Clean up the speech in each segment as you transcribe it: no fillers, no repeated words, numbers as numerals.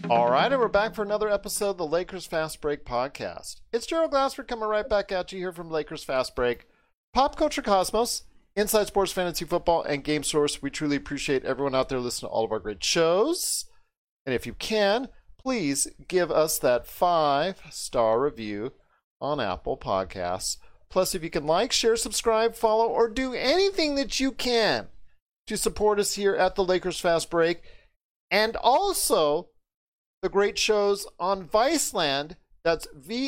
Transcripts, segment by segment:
All right, and we're back for another episode of the Lakers Fast Break podcast. It's Gerald Glassford coming right back at you here from Lakers Fast Break. Pop Culture Cosmos, Inside Sports Fantasy Football, and Game Source. We truly appreciate everyone out there listening to all of our great shows. And if you can, please give us that 5-star review on Apple Podcasts. Plus, if you can like, share, subscribe, follow, or do anything that you can to support us here at the Lakers Fast Break. And also the great shows on Viceland. That's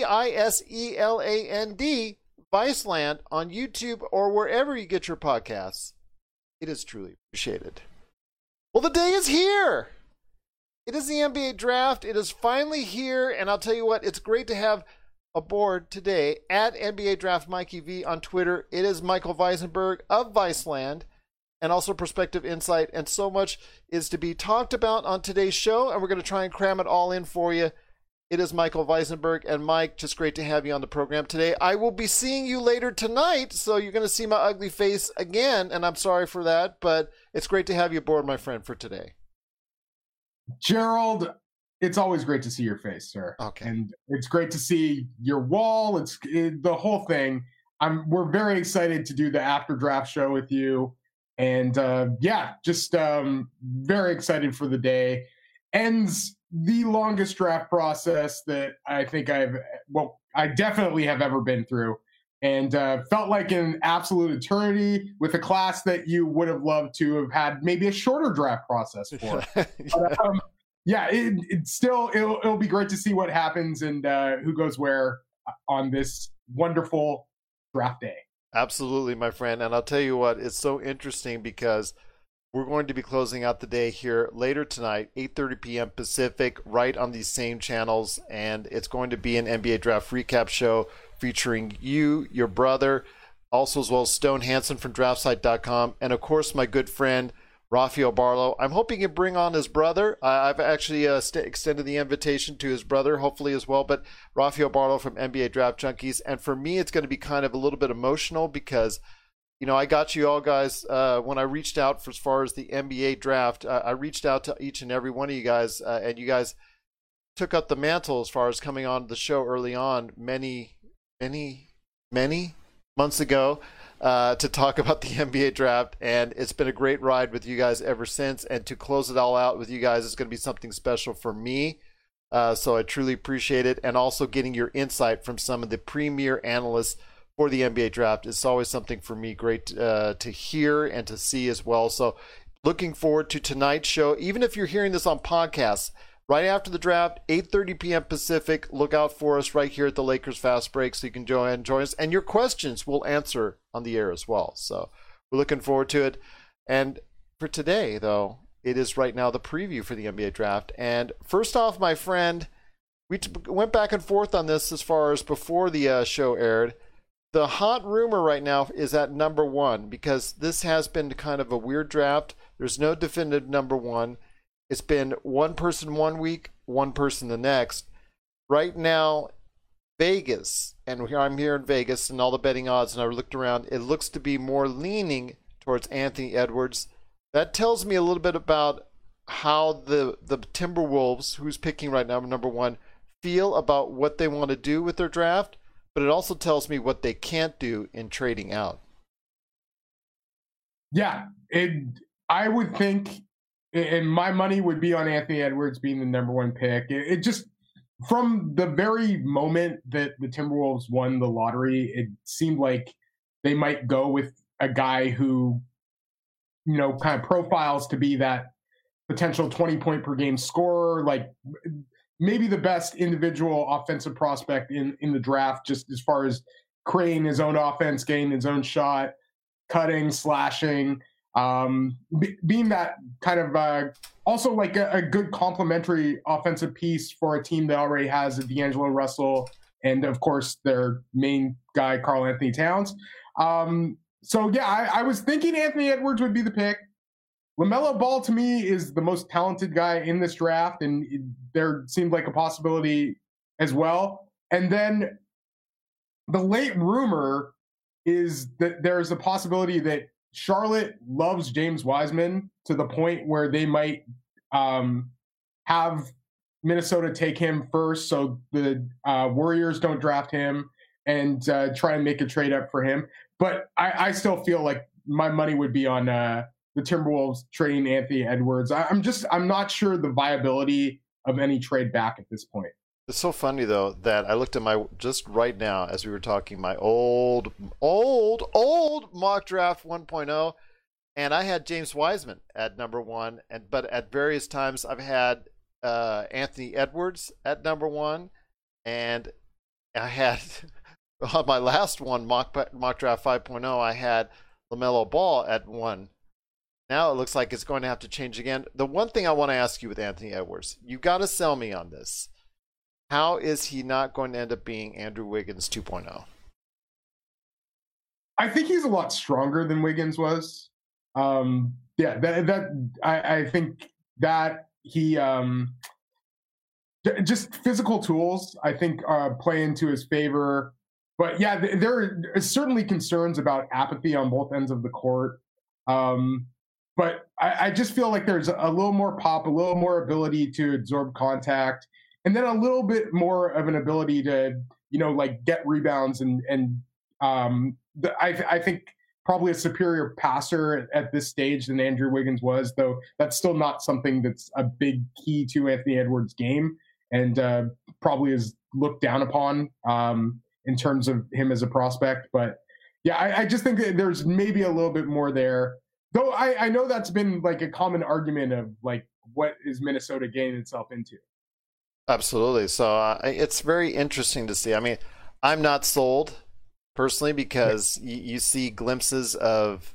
Viceland, Viceland on YouTube or wherever you get your podcasts. It is truly appreciated. Well, the day is here. It is the NBA draft. It is finally here. And I'll tell you what, it's great to have aboard today at NBA Draft Mikey V on Twitter. It is Michael Weisenberg of Viceland and also Perspective Insight. And so much is to be talked about on today's show. And we're going to try and cram it all in for you. It is Michael Weisenberg. And Mike, just great to have you on the program today. I will be seeing you later tonight, so you're going to see my ugly face again. And I'm sorry for that, but it's great to have you aboard, my friend, for today. Gerald, it's always great to see your face, sir. Okay. And it's great to see your wall. It's the whole thing. We're very excited to do the after draft show with you. And just very excited for the day. Ends the longest draft process that I think I definitely have ever been through. And felt like an absolute eternity with a class that you would have loved to have had maybe a shorter draft process for. It'll be great to see what happens and who goes where on this wonderful draft day. Absolutely, my friend. And I'll tell you what, it's so interesting because we're going to be closing out the day here later tonight, 8:30 p.m. Pacific, right on these same channels. And it's going to be an NBA draft recap show featuring you, your brother, also as well as Stone Hansen from DraftSite.com, and of course my good friend Rafael Barlow. I'm hoping he can bring on his brother. I've actually extended the invitation to his brother, hopefully as well, but Rafael Barlow from NBA Draft Junkies. And for me, it's going to be kind of a little bit emotional because, you know, I got you all guys when I reached out for as far as the NBA draft. I reached out to each and every one of you guys, and you guys took up the mantle as far as coming on the show early on many months ago to talk about the NBA draft, and it's been a great ride with you guys ever since. And to close it all out with you guys is going to be something special for me. So I truly appreciate it, and also getting your insight from some of the premier analysts for the NBA draft is always something for me great to hear and to see as well. So looking forward to tonight's show. Even if you're hearing this on podcasts, right after the draft, 8:30 p.m. Pacific. Look out for us right here at the Lakers Fast Break so you can join us. And your questions we'll answer on the air as well. So we're looking forward to it. And for today, though, it is right now the preview for the NBA draft. And first off, my friend, we went back and forth on this as far as before the show aired. The hot rumor right now is at number one because this has been kind of a weird draft. There's no definitive number one. It's been one person 1 week, one person the next. Right now, Vegas, and I'm here in Vegas and all the betting odds, and I looked around, it looks to be more leaning towards Anthony Edwards. That tells me a little bit about how the Timberwolves, who's picking right now, number one, feel about what they want to do with their draft, but it also tells me what they can't do in trading out. Yeah, I would think, and my money would be on Anthony Edwards being the number one pick. It just, from the very moment that the Timberwolves won the lottery, it seemed like they might go with a guy who, you know, kind of profiles to be that potential 20-point per game scorer, like maybe the best individual offensive prospect in the draft, just as far as creating his own offense, getting his own shot, cutting, slashing, being that kind of also like a good complementary offensive piece for a team that already has a D'Angelo Russell and, of course, their main guy, Karl Anthony Towns. I was thinking Anthony Edwards would be the pick. LaMelo Ball, to me, is the most talented guy in this draft, and there seemed like a possibility as well. And then the late rumor is that there's a possibility that Charlotte loves James Wiseman to the point where they might have Minnesota take him first, so the Warriors don't draft him and try and make a trade up for him. But I still feel like my money would be on the Timberwolves trading Anthony Edwards. I'm not sure the viability of any trade back at this point. It's so funny though that I looked at my just right now as we were talking my old mock draft 1.0, and I had James Wiseman at number 1, but at various times I've had Anthony Edwards at number 1, and I had on my last one mock draft 5.0 I had LaMelo Ball at 1. Now it looks like it's going to have to change again. The one thing I want to ask you with Anthony Edwards, you got to sell me on this. How is he not going to end up being Andrew Wiggins 2.0? I think he's a lot stronger than Wiggins was. I think that he just physical tools I think play into his favor. But yeah, there are certainly concerns about apathy on both ends of the court. But I just feel like there's a little more pop, a little more ability to absorb contact, and then a little bit more of an ability to, like get rebounds I think probably a superior passer at this stage than Andrew Wiggins was, though that's still not something that's a big key to Anthony Edwards' game, and probably is looked down upon in terms of him as a prospect. But yeah, I just think that there's maybe a little bit more there. Though I know that's been like a common argument of like, what is Minnesota getting itself into? Absolutely. So it's very interesting to see. I mean, I'm not sold personally because you see glimpses of,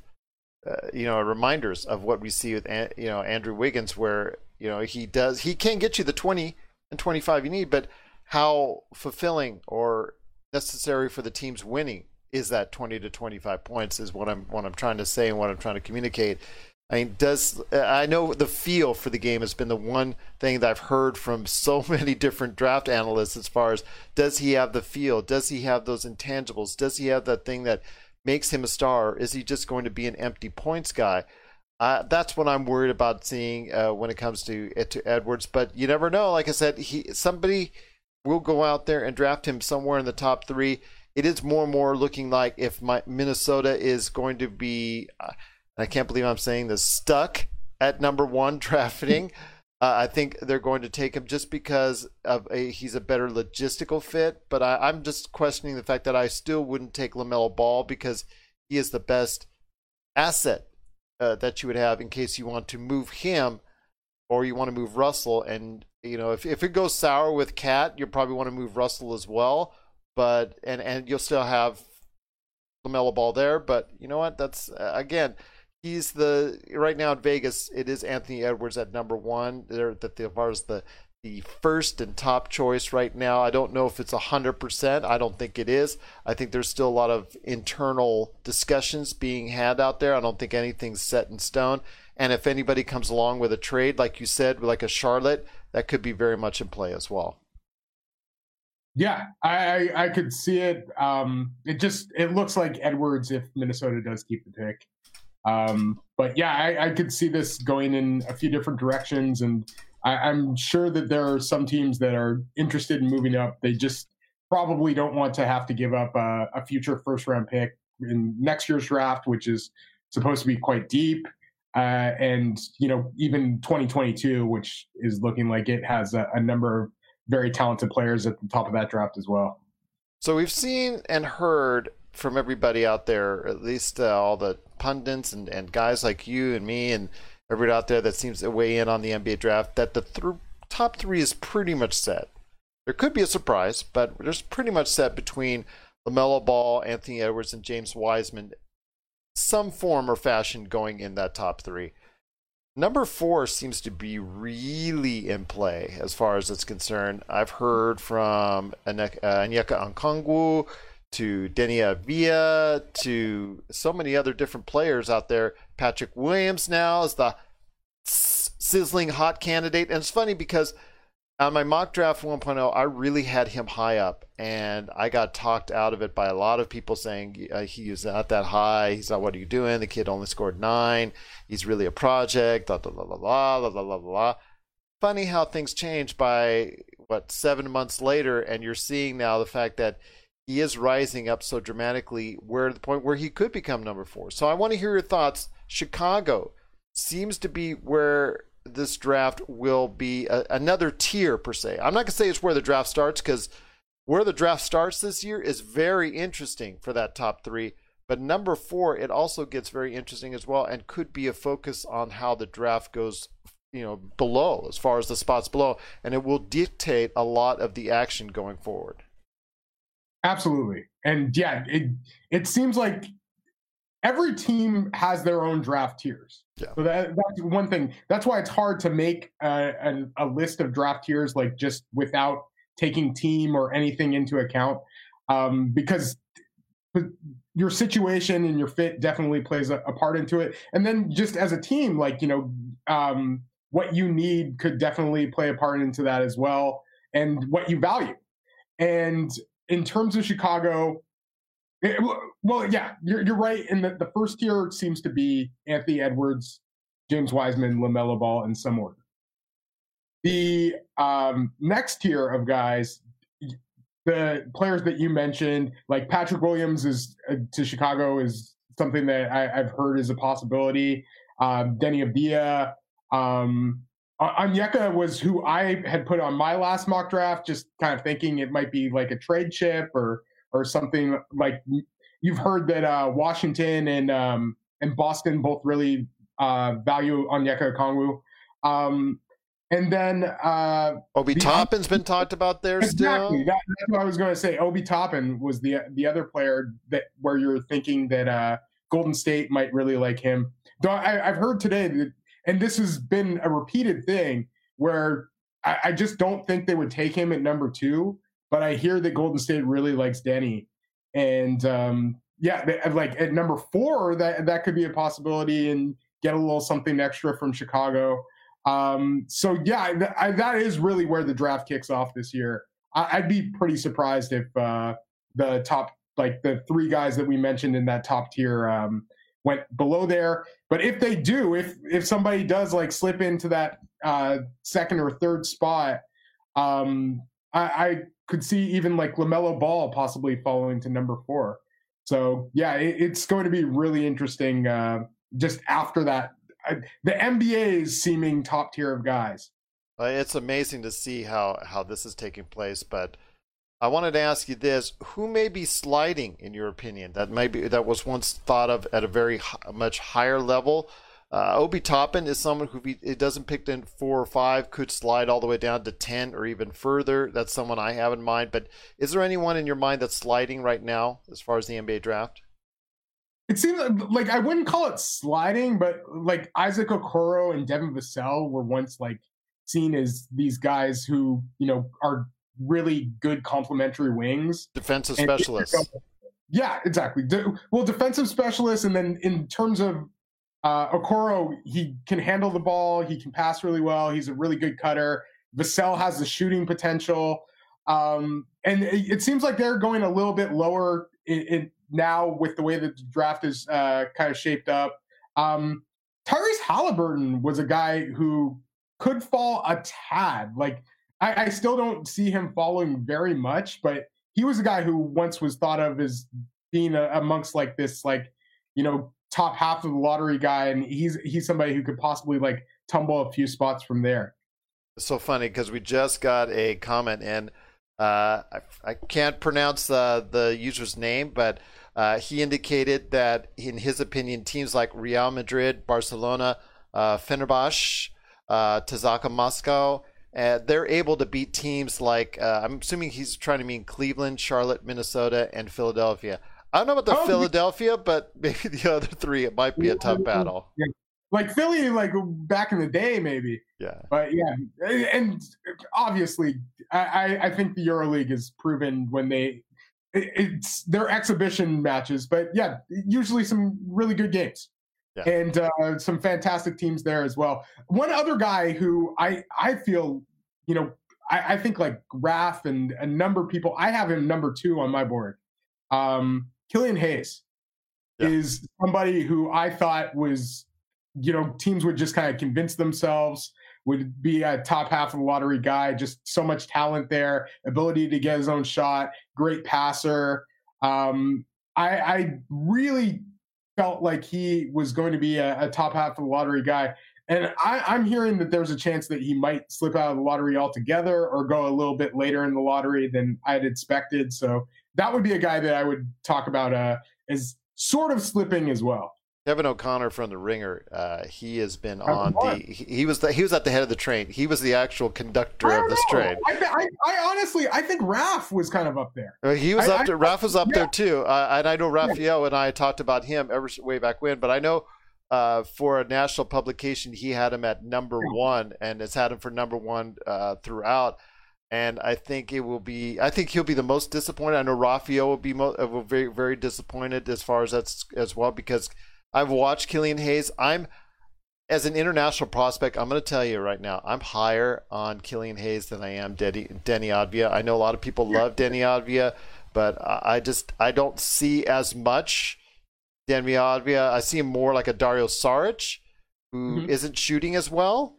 reminders of what we see with, Andrew Wiggins, where, he can get you the 20 and 25 you need, but how fulfilling or necessary for the team's winning is that 20 to 25 points is what I'm trying to say and what I'm trying to communicate. I mean, I know the feel for the game has been the one thing that I've heard from so many different draft analysts as far as, does he have the feel? Does he have those intangibles? Does he have that thing that makes him a star? Or is he just going to be an empty points guy? That's what I'm worried about seeing when it comes to Edwards. But you never know. Like I said, somebody will go out there and draft him somewhere in the top 3. It is more and more looking like if Minnesota is going to be, I can't believe I'm saying this, stuck at number 1 drafting. I think they're going to take him just because he's a better logistical fit. But I'm just questioning the fact that I still wouldn't take LaMelo Ball because he is the best asset that you would have in case you want to move him or you want to move Russell. And, if it goes sour with Cat, you'll probably want to move Russell as well. But and you'll still have LaMelo Ball there. But you know what? That's, again, he's right now in Vegas, it is Anthony Edwards at number 1. As far as the first and top choice right now, I don't know if it's 100%. I don't think it is. I think there's still a lot of internal discussions being had out there. I don't think anything's set in stone. And if anybody comes along with a trade, like you said, like a Charlotte, that could be very much in play as well. Yeah, I could see it. It looks like Edwards if Minnesota does keep the pick. But yeah, I could see this going in a few different directions, and I'm sure that there are some teams that are interested in moving up. They just probably don't want to have to give up a future first-round pick in next year's draft, which is supposed to be quite deep, and even 2022, which is looking like it has a number of very talented players at the top of that draft as well. So we've seen and heard from everybody out there, at least all the pundits and guys like you and me and everybody out there that seems to weigh in on the NBA draft, that the top 3 is pretty much set. There could be a surprise, but there's pretty much set between LaMelo Ball, Anthony Edwards, and James Wiseman, some form or fashion going in that top 3. Number 4 seems to be really in play as far as it's concerned. I've heard from Onyeka Okongwu to Deni Avdija to so many other different players out there. Patrick Williams now is the sizzling hot candidate. And it's funny because on my mock draft 1.0, I really had him high up, and I got talked out of it by a lot of people saying he is not that high. He's not, what are you doing? The kid only scored 9. He's really a project. Blah, blah, blah, blah, blah, blah, blah, blah. funny how things change by what 7 months later, and you're seeing now the fact that he is rising up so dramatically, where to the point where he could become number 4. So I want to hear your thoughts. Chicago seems to be where this draft will be another tier per se. I'm not gonna say it's where the draft starts, because where the draft starts this year is very interesting for that top 3. But number 4, it also gets very interesting as well, and could be a focus on how the draft goes, below, as far as the spots below, and it will dictate a lot of the action going forward. Absolutely. And yeah, it seems like every team has their own draft tiers. Yeah. So that's one thing. That's why it's hard to make a list of draft tiers, like just without taking team or anything into account, because your situation and your fit definitely plays a part into it. And then just as a team, like, what you need could definitely play a part into that as well, and what you value. And in terms of Chicago, well, yeah, you're right. In the first tier seems to be Anthony Edwards, James Wiseman, LaMelo Ball, in some order. The next tier of guys, the players that you mentioned, like Patrick Williams to Chicago is something that I've heard is a possibility. Denny Avdia, Onyeka was who I had put on my last mock draft, just kind of thinking it might be like a trade chip or something. Like, you've heard that Washington and Boston both really value Onyeka Okongwu. And then Obi Toppin's been talked about there exactly. still. That's what I was going to say. Obi Toppin was the other player where you're thinking that Golden State might really like him. Though I've heard today that, and this has been a repeated thing, where I just don't think they would take him at number 2, but I hear that Golden State really likes Denny. And like at number 4, that could be a possibility, and get a little something extra from Chicago. So yeah, that is really where the draft kicks off this year. I'd be pretty surprised if the top, like the 3 guys that we mentioned in that top tier, went below there. But if they do, if somebody does like slip into that second or third spot, I could see even like LaMelo Ball possibly falling to number 4. So yeah, it's going to be really interesting just after that. The NBA's seeming top tier of guys. It's amazing to see how this is taking place. But I wanted to ask you this: who may be sliding, in your opinion? That was once thought of at a very much higher level. Obi Toppin is someone who, if it doesn't pick in 4 or 5, could slide all the way down to 10 or even further. That's someone I have in mind. But is there anyone in your mind that's sliding right now as far as the NBA draft? It seems like I wouldn't call it sliding, but like Isaac Okoro and Devin Vassell were once like seen as these guys who, are really good complementary wings. Defensive specialists. Yeah, exactly. Well, defensive specialists. And then in terms of Okoro, he can handle the ball. He can pass really well. He's a really good cutter. Vassell has the shooting potential. And it seems like they're going a little bit lower in now with the way that the draft is kind of shaped up. Tyrese Halliburton was a guy who could fall a tad. Like, I still don't see him falling very much, but he was a guy who once was thought of as being amongst like this, like, top half of the lottery guy. And he's somebody who could possibly like tumble a few spots from there. It's so funny because we just got a comment, and I can't pronounce the user's name, but he indicated that, in his opinion, teams like Real Madrid, Barcelona, Fenerbahce, Tazaka Moscow, they're able to beat teams like, I'm assuming he's trying to mean Cleveland, Charlotte, Minnesota, and Philadelphia. I don't know about Philadelphia, but maybe the other 3, it might be a tough battle. Yeah. Like Philly, like back in the day, maybe. Yeah. But yeah, and obviously, I think the EuroLeague has proven when it's their exhibition matches, but yeah, usually some really good games. Yeah. And some fantastic teams there as well. One other guy who I feel, I think like Raph and a number of people, I have him number 2 on my board. Killian Hayes is somebody who I thought was, teams would just kind of convince themselves would be a top half of the lottery guy. Just so much talent there, ability to get his own shot, great passer. I really felt like he was going to be a top half of the lottery guy. And I'm hearing that there's a chance that he might slip out of the lottery altogether or go a little bit later in the lottery than I'd expected. So that would be a guy that I would talk about as sort of slipping as well. Kevin O'Connor from The Ringer, he has been on he was at the head of the train. He was the actual conductor of this train. I honestly think Raph was kind of up there. He was up there. Raph was up there too. And I know Raphael and I talked about him way back when, but I know for a national publication, he had him at number one and has had him for number one throughout. And I think he'll be the most disappointed. I know Raphael will be very, very disappointed as far as that's as well, because I've watched Killian Hayes. As an international prospect, I'm going to tell you right now, I'm higher on Killian Hayes than I am Deni Advia. I know a lot of people love Deni Advia, but I don't see as much Deni Advia. I see him more like a Dario Saric, who isn't shooting as well.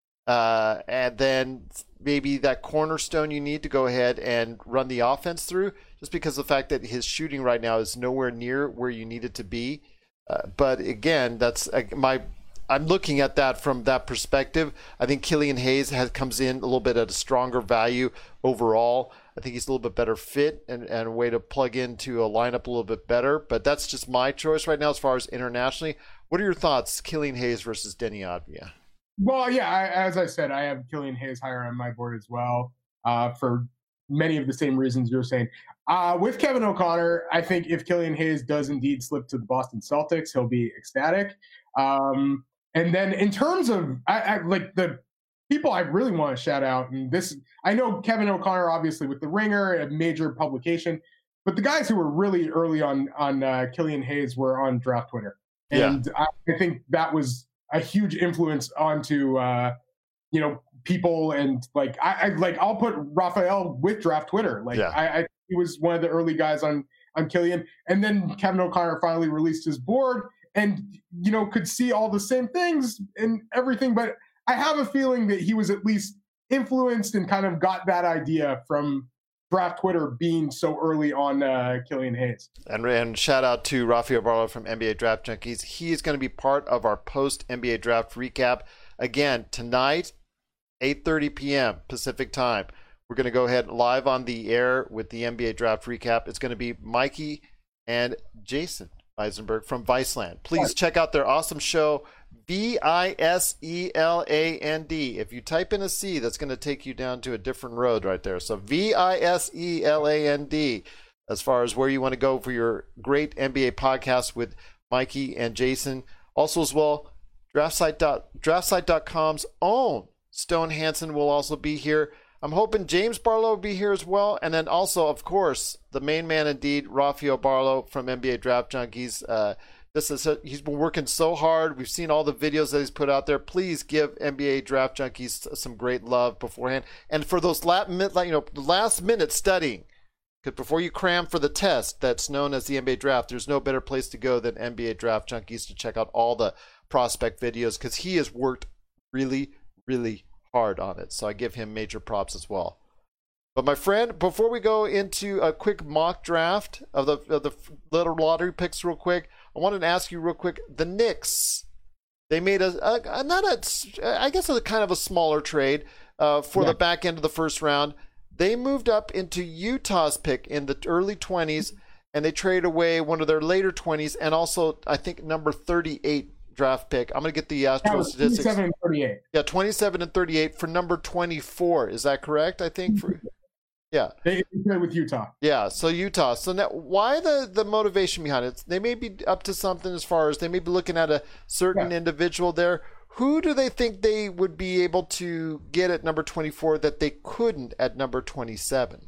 And then maybe that cornerstone you need to go ahead and run the offense through, just because of the fact that his shooting right now is nowhere near where you need it to be. But again, that's I'm looking at that from that perspective. I think Killian Hayes comes in a little bit at a stronger value overall. I think he's a little bit better fit and a way to plug into a lineup a little bit better. But that's just my choice right now as far as internationally. What are your thoughts, Killian Hayes versus Deni Advia? Well, yeah, as I said, I have Killian Hayes higher on my board as well for many of the same reasons you're saying. With Kevin O'Connor, I think if Killian Hayes does indeed slip to the Boston Celtics, he'll be ecstatic. And then in terms of like the people I really want to shout out, and this, I know Kevin O'Connor, obviously with The Ringer, a major publication, but the guys who were really early on Killian Hayes were on Draft Twitter. And yeah. I think that was a huge influence onto, people. And like, I'll put Raphael with Draft Twitter. Like he was one of the early guys on Killian. And then Kevin O'Connor finally released his board and, could see all the same things and everything. But I have a feeling that he was at least influenced and kind of got that idea from Draft Twitter being so early on Killian Hayes. And shout out to Rafael Barlow from NBA Draft Junkies. He is going to be part of our post-NBA Draft recap. Again, tonight, 8:30 p.m. Pacific time. We're going to go ahead live on the air with the NBA Draft recap. It's going to be Mikey and Jason Eisenberg from Viceland. Please check out their awesome show, Viceland. If you type in a C, that's going to take you down to a different road right there. So Viceland, as far as where you want to go for your great NBA podcast with Mikey and Jason. Also as well, DraftSite.com's own Stone Hansen will also be here. I'm hoping James Barlow will be here as well. And then also, of course, the main man indeed, Rafael Barlow from NBA Draft Junkies. He's been working so hard. We've seen all the videos that he's put out there. Please give NBA Draft Junkies some great love beforehand. And for those last minute studying, because before you cram for the test that's known as the NBA Draft, there's no better place to go than NBA Draft Junkies to check out all the prospect videos, because he has worked really, really hard on it. So I give him major props as well. But my friend, before we go into a quick mock draft of the little lottery picks real quick, I wanted to ask you real quick, the Knicks, they made a kind of a smaller trade for the back end of the first round. They moved up into Utah's pick in the early 20s, and they traded away one of their later 20s, and also, I think, number 38 draft pick. I'm going to get the actual statistics. 27 and 38. Yeah, 27 and 38 for number 24. Is that correct, I think? Yeah. They played with Utah. Yeah, so Utah. So now, why the motivation behind it? They may be up to something as far as they may be looking at a certain individual there. Who do they think they would be able to get at number 24 that they couldn't at number 27?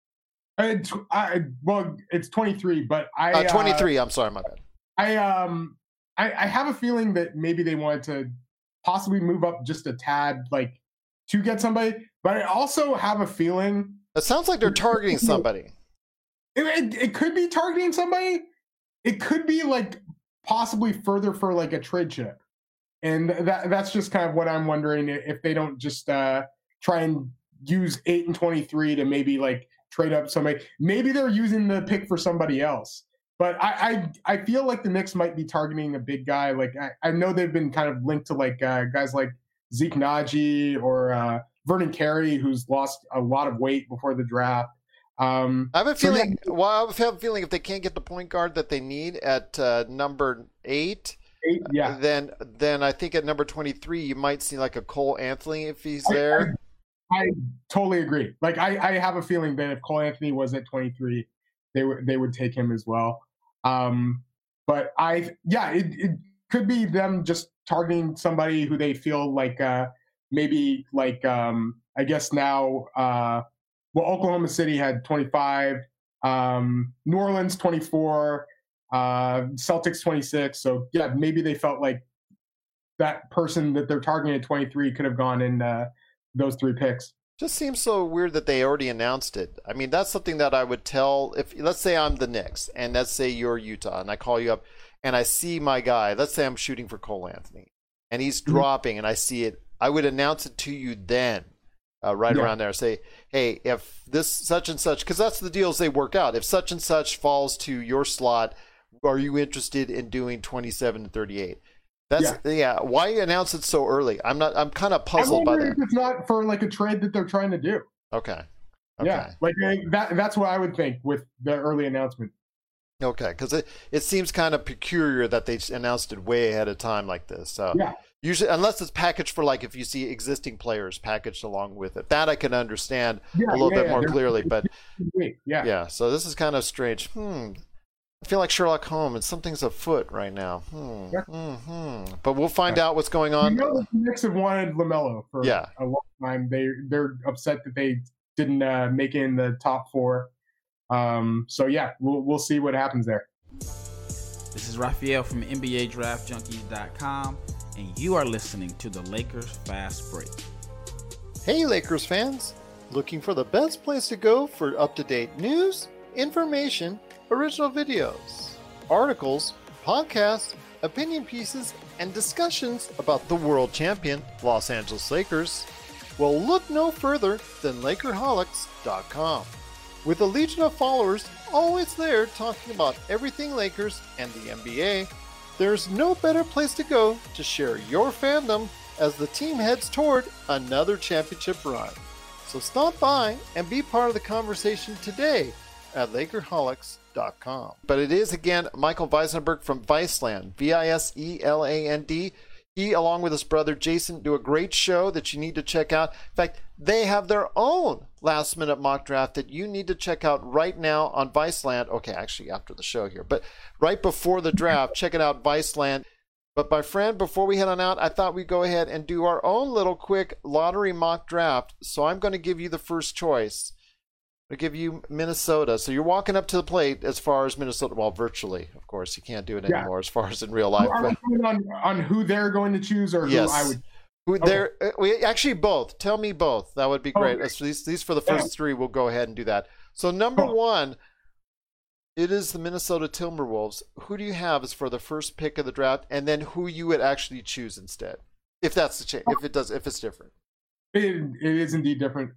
It's 23, but 23. I'm sorry, my bad. I have a feeling that maybe they wanted to possibly move up just a tad, like, to get somebody. But I also have a feeling it sounds like they're targeting somebody. It could be targeting somebody. It could be like possibly further for like a trade chip. And that's just kind of what I'm wondering, if they don't just try and use 8 and 23 to maybe like trade up somebody. Maybe they're using the pick for somebody else. But I feel like the Knicks might be targeting a big guy. Like I know they've been kind of linked to like guys like Zeke Naji or Vernon Carey, who's lost a lot of weight before the draft. I have a feeling. Well, I have a feeling if they can't get the point guard that they need at number 8, yeah, then I think at number 23 you might see like a Cole Anthony if he's there. I totally agree. Like I have a feeling that if Cole Anthony was at 23, they would take him as well. But it could be them just targeting somebody who they feel like maybe like I guess now Oklahoma City had 25, New Orleans 24, Celtics 26. So yeah, maybe they felt like that person that they're targeting at 23 could have gone in those 3 picks. Just seems so weird that they already announced it. I mean, that's something that I would tell if, let's say I'm the Knicks and let's say you're Utah and I call you up and I see my guy, let's say I'm shooting for Cole Anthony and he's dropping and I see it, I would announce it to you then, around there. Say, hey, if this such and such, because that's the deals they work out. If such and such falls to your slot, are you interested in doing 27 to 38? That's why announce it so early? I'm kind of puzzled by that. If it's not for like a trade that they're trying to do. Okay. Yeah, like that's what I would think with the early announcement. Okay, because it seems kind of peculiar that they announced it way ahead of time like this. So usually, unless it's packaged for like if you see existing players packaged along with it, that I can understand a little bit more clearly. But so this is kind of strange. I feel like Sherlock Holmes and something's afoot right now. But we'll find out what's going on. You know, the Knicks have wanted LaMelo for a long time. They're upset that they didn't make it in the top 4. So yeah, we'll see what happens there. This is Raphael from NBADraftJunkies.com, and you are listening to the Lakers Fast Break. Hey Lakers fans, looking for the best place to go for up-to-date news, information, original videos, articles, podcasts, opinion pieces, and discussions about the world champion Los Angeles Lakers? Well, look no further than Lakerholics.com. With a legion of followers always there talking about everything Lakers and the NBA, there's no better place to go to share your fandom as the team heads toward another championship run. So stop by and be part of the conversation today at Lakerholics.com. But it is, again, Michael Weisenberg from Viceland, Viseland. He, along with his brother Jason, do a great show that you need to check out. In fact, they have their own last-minute mock draft that you need to check out right now on Viceland. Okay, actually, after the show here. But right before the draft, check it out, Viceland. But my friend, before we head on out, I thought we'd go ahead and do our own little quick lottery mock draft. So I'm going to give you the first choice. I'll give you Minnesota. So you're walking up to the plate as far as Minnesota. Well, virtually, of course. You can't do it anymore as far as in real life. Are we on who they're going to choose or who I would? We actually both. Tell me both. That would be great. So these for the first 3, we'll go ahead and do that. So number 1, it is the Minnesota Timberwolves. Who do you have as for the first pick of the draft, and then who you would actually choose instead, if that's the change, if it's different? It is indeed different.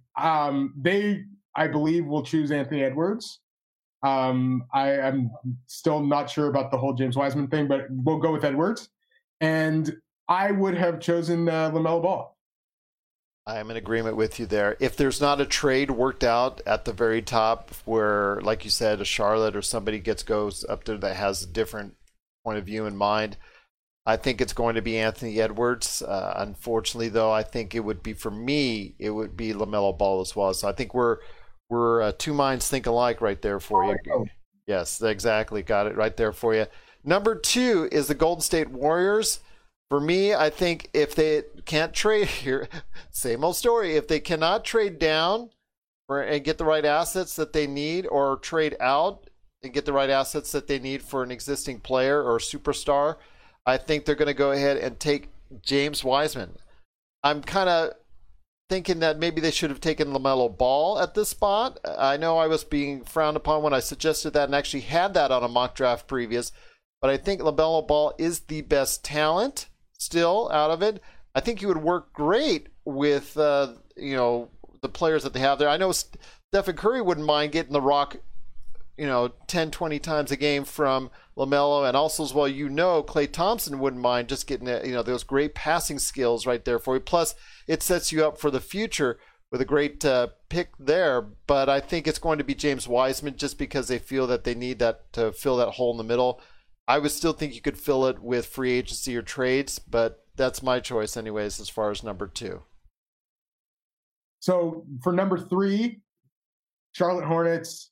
I believe will choose Anthony Edwards. I'm still not sure about the whole James Wiseman thing, but we'll go with Edwards. And I would have chosen LaMelo Ball. I am in agreement with you there. If there's not a trade worked out at the very top where, like you said, a Charlotte or somebody goes up there that has a different point of view in mind, I think it's going to be Anthony Edwards. Unfortunately, though, I think it would be, for me, it would be LaMelo Ball as well. So I think we're two minds think alike right there for you. Yes, exactly. Got it right there for you. Number 2 is the Golden State Warriors. For me, I think if they can't trade here, same old story. If they cannot trade down and get the right assets that they need, or trade out and get the right assets that they need for an existing player or superstar, I think they're going to go ahead and take James Wiseman. I'm kind of thinking that maybe they should have taken LaMelo Ball at this spot. I know I was being frowned upon when I suggested that and actually had that on a mock draft previous, but I think LaMelo Ball is the best talent. still out of it. I think he would work great with the players that they have there. I know Stephen Curry wouldn't mind getting the rock 10, 20 times a game from LaMelo, and also as well, Klay Thompson wouldn't mind just getting those great passing skills right there for you. Plus, it sets you up for the future with a great pick there. But I think it's going to be James Wiseman just because they feel that they need that to fill that hole in the middle. I would still think you could fill it with free agency or trades, but that's my choice anyways as far as number 2. So for number 3, Charlotte Hornets,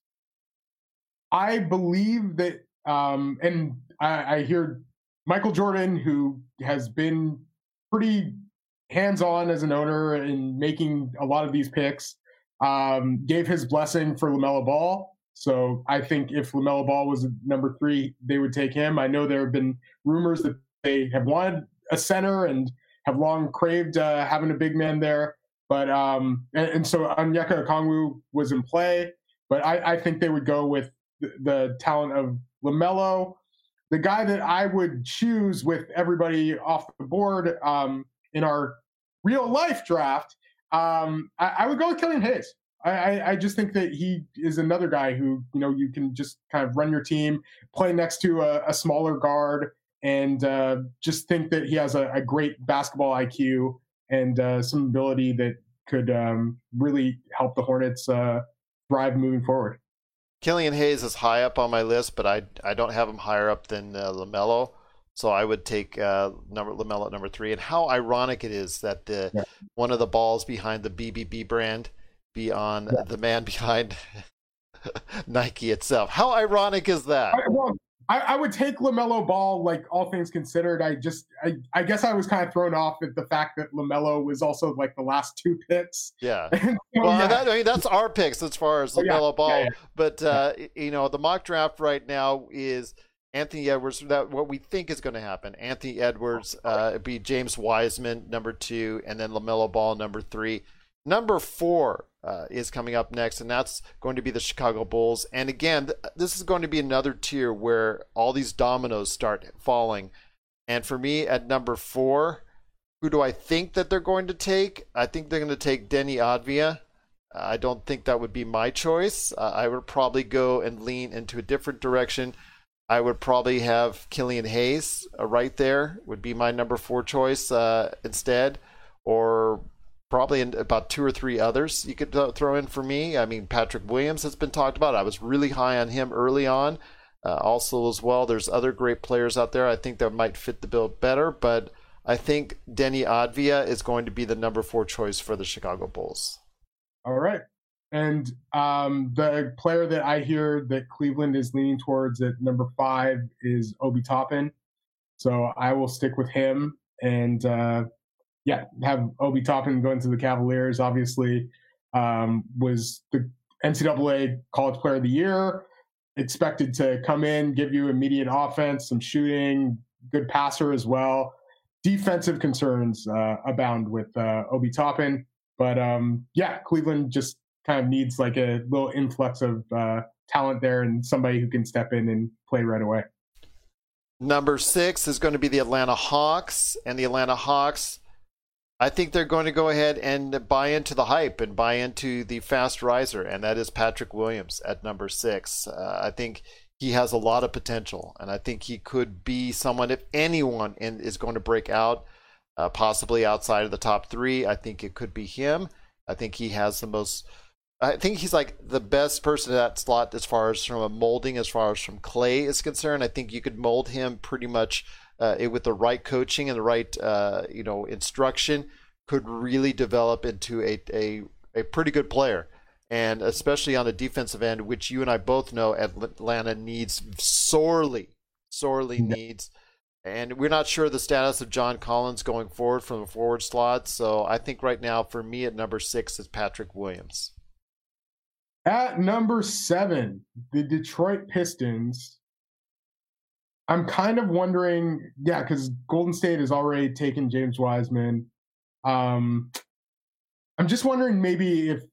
I believe that, and I hear Michael Jordan, who has been pretty hands-on as an owner in making a lot of these picks, gave his blessing for LaMelo Ball. So I think if LaMelo Ball was number 3, they would take him. I know there have been rumors that they have wanted a center and have long craved having a big man there. But and so Onyeka Okongwu was in play. But I think they would go with the talent of LaMelo. The guy that I would choose with everybody off the board in our real life draft, I would go with Killian Hayes. I just think that he is another guy who, you can just kind of run your team, play next to a smaller guard, and just think that he has a great basketball IQ and some ability that could really help the Hornets thrive moving forward. Killian Hayes is high up on my list, but I don't have him higher up than LaMelo. So I would take LaMelo at number 3. And how ironic it is that one of the balls behind the BBB brand be on the man behind Nike itself. How ironic is that? I would take LaMelo Ball, like all things considered. I guess I was kind of thrown off at the fact that LaMelo was also like the last 2 picks. Yeah. That's our picks as far as LaMelo Ball. Yeah. But the mock draft right now is Anthony Edwards. That what we think is going to happen. Anthony Edwards be James Wiseman number 2, and then LaMelo Ball number 3. Number 4 is coming up next, and that's going to be the Chicago Bulls. And again, this is going to be another tier where all these dominoes start falling. And for me, at number 4, who do I think that they're going to take? I think they're going to take Deni Avdija. I don't think that would be my choice. I would probably go and lean into a different direction. I would probably have Killian Hayes right there, would be my number 4 choice instead, or probably about 2 or 3 others you could throw in for me. I mean, Patrick Williams has been talked about. I was really high on him early on. Also as well, there's other great players out there I think that might fit the bill better, but I think Deni Avdija is going to be the number 4 choice for the Chicago Bulls. All right. And the player that I hear that Cleveland is leaning towards at number 5 is Obi Toppin. So I will stick with him and have Obi Toppin go into the Cavaliers. Obviously, was the NCAA College Player of the Year, expected to come in, give you immediate offense, some shooting, good passer as well. Defensive concerns abound with Obi Toppin. But Cleveland just kind of needs like a little influx of talent there and somebody who can step in and play right away. Number 6 is going to be the Atlanta Hawks, and the Atlanta Hawks, I think they're going to go ahead and buy into the hype and buy into the fast riser, and that is Patrick Williams at number 6. I think he has a lot of potential, and I think he could be someone, if anyone is going to break out, possibly outside of the top 3, I think it could be him. I think he has I think he's like the best person in that slot as far as from a molding, as far as from Klay is concerned. I think you could mold him pretty much with the right coaching and the right instruction, could really develop into a pretty good player. And especially on the defensive end, which you and I both know Atlanta needs sorely needs. And we're not sure the status of John Collins going forward from the forward slot. So I think right now for me at number 6 is Patrick Williams. At number 7, the Detroit Pistons. I'm kind of wondering, because Golden State has already taken James Wiseman. I'm just wondering maybe if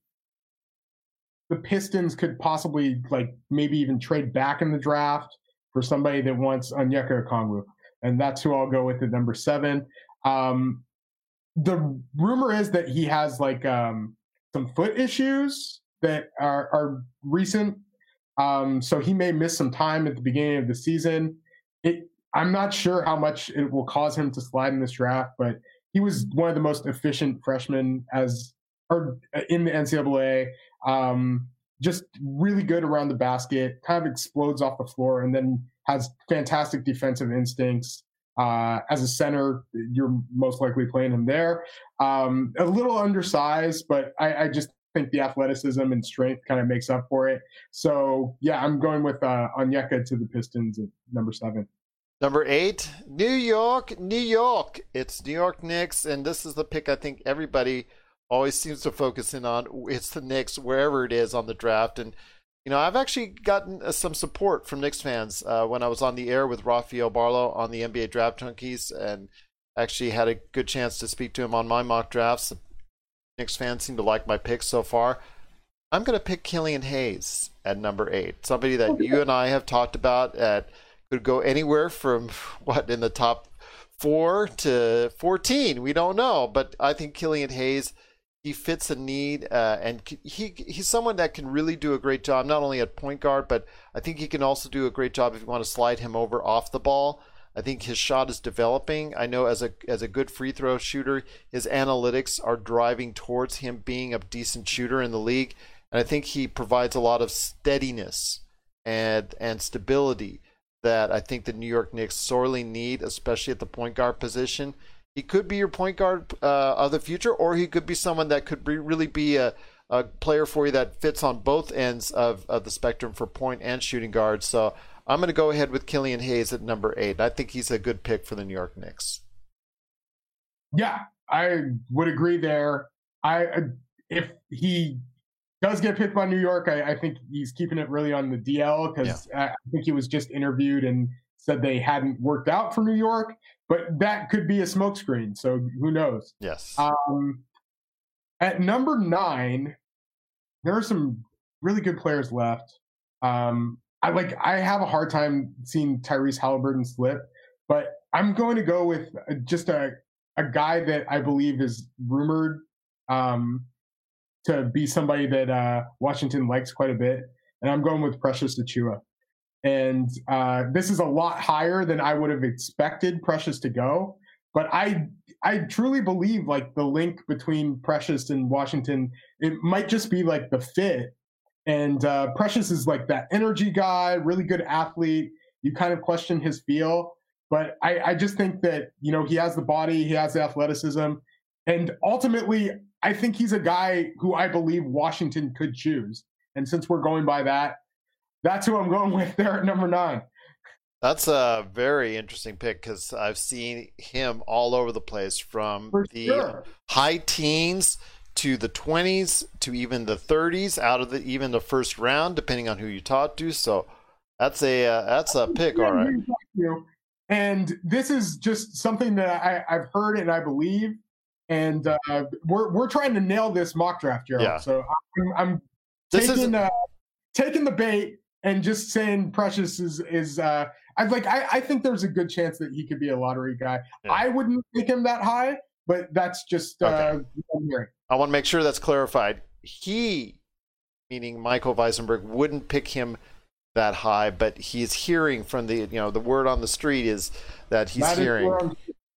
the Pistons could possibly maybe even trade back in the draft for somebody that wants Onyeka Okongwu. And that's who I'll go with at number 7. The rumor is that he has like some foot issues that are recent. So he may miss some time at the beginning of the season. I'm not sure how much it will cause him to slide in this draft, but he was one of the most efficient freshmen in the NCAA. Just really good around the basket, kind of explodes off the floor, and then has fantastic defensive instincts. As a center, you're most likely playing him there. A little undersized, but I just think the athleticism and strength kind of makes up for it. So, yeah, I'm going with Onyeka to the Pistons at number 7. Number 8, New York. It's New York Knicks, and this is the pick I think everybody always seems to focus in on. It's the Knicks, wherever it is on the draft. And, you know, I've actually gotten some support from Knicks fans when I was on the air with Rafael Barlow on the NBA Draft Junkies, and actually had a good chance to speak to him on my mock drafts. Knicks fans seem to like my picks so far. I'm going to pick Killian Hayes at number 8, somebody that you and I have talked about could go anywhere from in the top 4 to 14. We don't know, but I think Killian Hayes, he fits a need, and he's someone that can really do a great job, not only at point guard, but I think he can also do a great job if you want to slide him over off the ball. I think his shot is developing. I know as a good free throw shooter, his analytics are driving towards him being a decent shooter in the league, and I think he provides a lot of steadiness and stability that I think the New York Knicks sorely need, especially at the point guard position. He could be your point guard of the future, or he could be someone that could really be a player for you that fits on both ends of the spectrum for point and shooting guard. So I'm going to go ahead with Killian Hayes at number 8. I think he's a good pick for the New York Knicks. Yeah, I would agree there. If he does get picked by New York, I think he's keeping it really on the DL, because I think he was just interviewed and said they hadn't worked out for New York, but that could be a smokescreen. So who knows? Yes. At number 9, there are some really good players left. I have a hard time seeing Tyrese Halliburton slip, but I'm going to go with just a guy that I believe is rumored to be somebody that Washington likes quite a bit, and I'm going with Precious Achiuwa. And this is a lot higher than I would have expected Precious to go, but I truly believe like the link between Precious and Washington, it might just be like the fit. And Precious is like that energy guy, really good athlete. You kind of question his feel, but I just think that, you know, he has the body, he has the athleticism, and ultimately I think he's a guy who I believe Washington could choose. And since we're going by that, that's who I'm going with there at number 9. That's a very interesting pick, because I've seen him all over the place, from high teens to the 20s to even the 30s, out of even the first round, depending on who you talk to. So that's a pick, all right. And this is just something that I've heard and I believe. And we're trying to nail this mock draft, Gerald. Yeah. So I'm taking the bait and just saying Precious is I think there's a good chance that he could be a lottery guy. Yeah. I wouldn't pick him that high, but that's just what I'm hearing. I want to make sure that's clarified. He, meaning Michael Weisenberg, wouldn't pick him that high, but he's hearing from the word on the street is that he's hearing.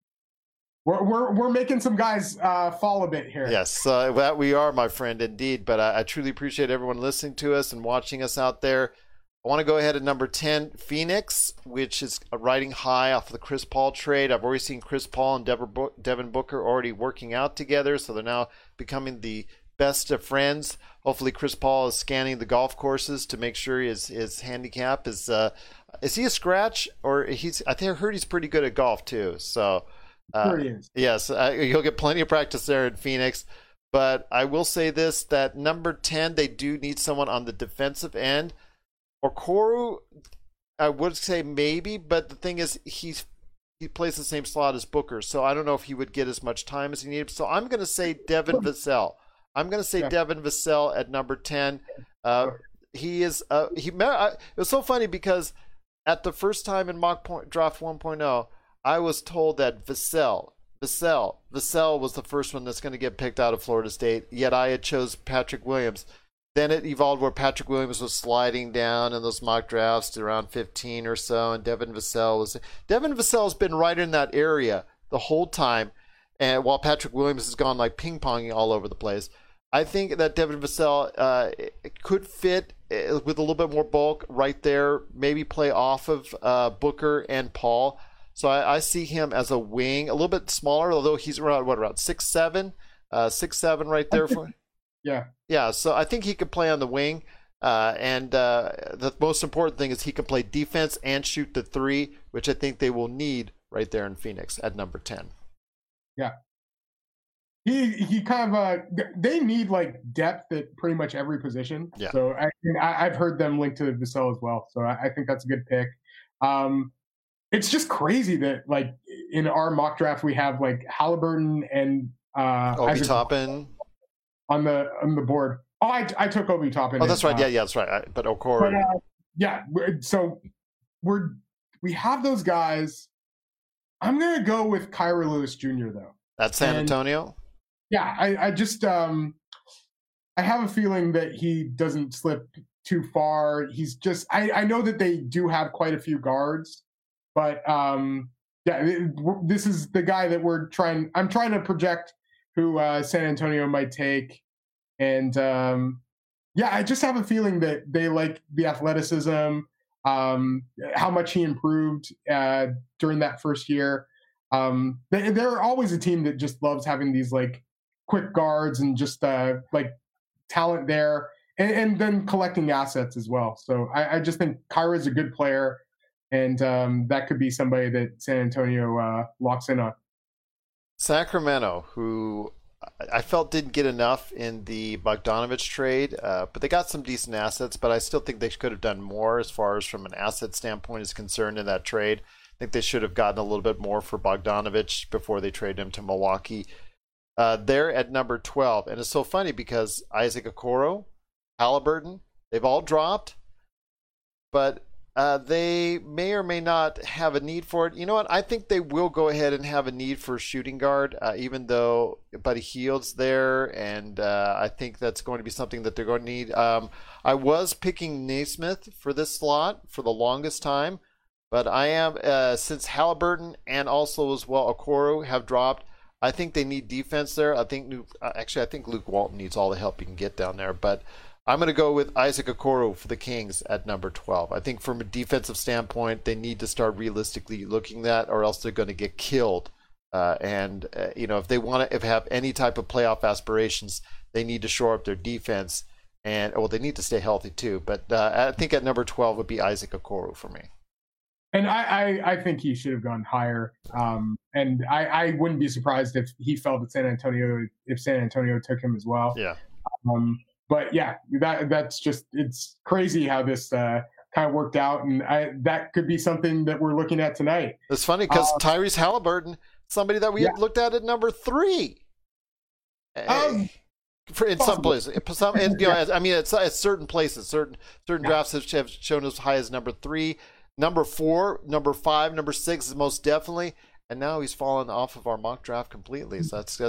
We're making some guys fall a bit here. Yes, that we are, my friend, indeed. But I truly appreciate everyone listening to us and watching us out there. I want to go ahead at number 10, Phoenix, which is riding high off the Chris Paul trade. I've already seen Chris Paul and Devin Booker already working out together, so they're now becoming the best of friends. Hopefully Chris Paul is scanning the golf courses to make sure his handicap is he a scratch, or I think I heard he's pretty good at golf too. So yes, he'll get plenty of practice there in Phoenix. But I will say this, that number 10, they do need someone on the defensive end. Okoro, I would say maybe, but the thing is he plays the same slot as Booker, so I don't know if he would get as much time as he needed. So I'm going to say Devin Vassell. Devin Vassell at number 10. He is it was so funny because at the first time in mock draft 1.0, I was told that Vassell, Vassell was the first one that's going to get picked out of Florida State, yet I had chose Patrick Williams. Then it evolved where Patrick Williams was sliding down in those mock drafts to around 15 or so, and Devin Vassell's been right in that area the whole time, and while Patrick Williams has gone like ping-ponging all over the place. I think that Devin Vassell could fit with a little bit more bulk right there, maybe play off of Booker and Paul. So I see him as a wing, a little bit smaller, although he's around 6'7", 6'7" right there. Yeah. So I think he could play on the wing. And the most important thing is he can play defense and shoot the three, which I think they will need right there in Phoenix at number 10. Yeah. He kind of they need like depth at pretty much every position. Yeah. So I've heard them linked to Vassell as well. So I think that's a good pick. It's just crazy that like in our mock draft we have like Halliburton and Obi Toppin on the board. Oh, I took Obi Toppin. Oh, that's right. Yeah, that's right. But Okoro. So we have those guys. I'm gonna go with Kira Lewis Jr. though. That's San Antonio. Yeah, I just I have a feeling that he doesn't slip too far. He's just I know that they do have quite a few guards, but this is the guy that I'm trying to project who San Antonio might take, and I just have a feeling that they like the athleticism, how much he improved during that first year. They're always a team that just loves having these like quick guards and just like talent there, and then collecting assets as well. So I just think Kira is a good player, and that could be somebody that San Antonio locks in on. Sacramento, who I felt didn't get enough in the Bogdanovich trade, but they got some decent assets, but I still think they could have done more as far as from an asset standpoint is concerned in that trade. I think they should have gotten a little bit more for Bogdanovich before they traded him to Milwaukee. They're at number 12. And it's so funny because Isaac Okoro, Halliburton, they've all dropped, but they may or may not have a need for it. You know what? I think they will go ahead and have a need for a shooting guard, even though Buddy Hield's there, and I think that's going to be something that they're going to need. I was picking Naismith for this slot for the longest time, but I am, since Halliburton and also as well Okoro have dropped, I think they need defense there. I think Luke Walton needs all the help he can get down there. But I'm going to go with Isaac Okoro for the Kings at number 12. I think from a defensive standpoint, they need to start realistically looking at that, or else they're going to get killed. If they want to have any type of playoff aspirations, they need to shore up their defense. They need to stay healthy too. But I think at number 12 would be Isaac Okoro for me. And I think he should have gone higher. And I wouldn't be surprised if he fell at San Antonio if San Antonio took him as well. Yeah. But yeah, that's just, it's crazy how this kind of worked out, and that could be something that we're looking at tonight. It's funny because Tyrese Halliburton, somebody that we had looked at number 3. In some places, at certain places, certain drafts have shown as high as number 3. Number 4, number 5, number 6 is most definitely, and now he's fallen off of our mock draft completely. So that's.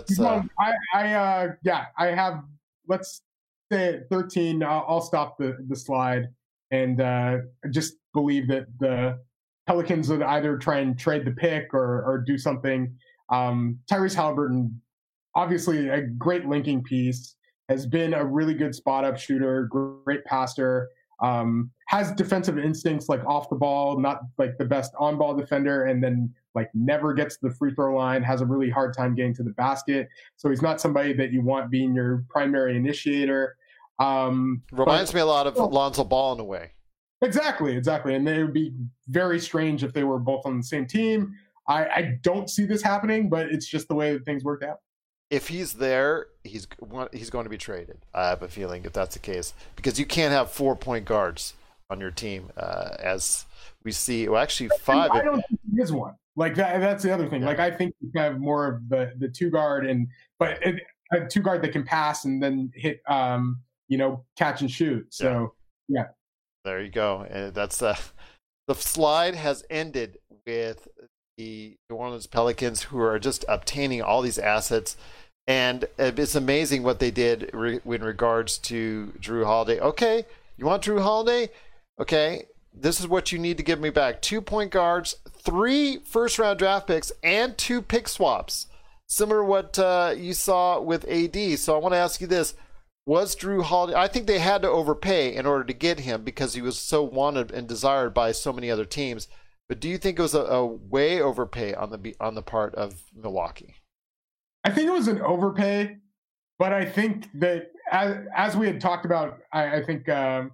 I have. Let's say at 13. I'll stop the slide and just believe that the Pelicans would either try and trade the pick or do something. Tyrese Halliburton, obviously a great linking piece, has been a really good spot up shooter, great passer. Has defensive instincts like off the ball, not like the best on ball defender, and then like never gets to the free throw line, has a really hard time getting to the basket. So he's not somebody that you want being your primary initiator. Reminds me a lot of Lonzo Ball in a way. Exactly. And it would be very strange if they were both on the same team. I don't see this happening, but it's just the way that things worked out. If he's there, he's going to be traded. I have a feeling if that's the case, because you can't have 4-point guards on your team, as we see. Well, actually, 5. I don't think he is one. Like that's the other thing. Yeah. Like I think you have more of the 2 guard, but a 2 guard that can pass and then hit, catch and shoot. So yeah. There you go. And that's the slide has ended with the New Orleans Pelicans, who are just obtaining all these assets. And it's amazing what they did in regards to Jrue Holiday. Okay, you want Jrue Holiday? Okay, this is what you need to give me back. 2 point guards, 3 first-round draft picks, and 2 pick swaps. Similar to what you saw with AD. So I want to ask you this. Was Jrue Holiday... I think they had to overpay in order to get him because he was so wanted and desired by so many other teams. But do you think it was a way overpay on the part of Milwaukee? I think it was an overpay, but I think that as we had talked about, I think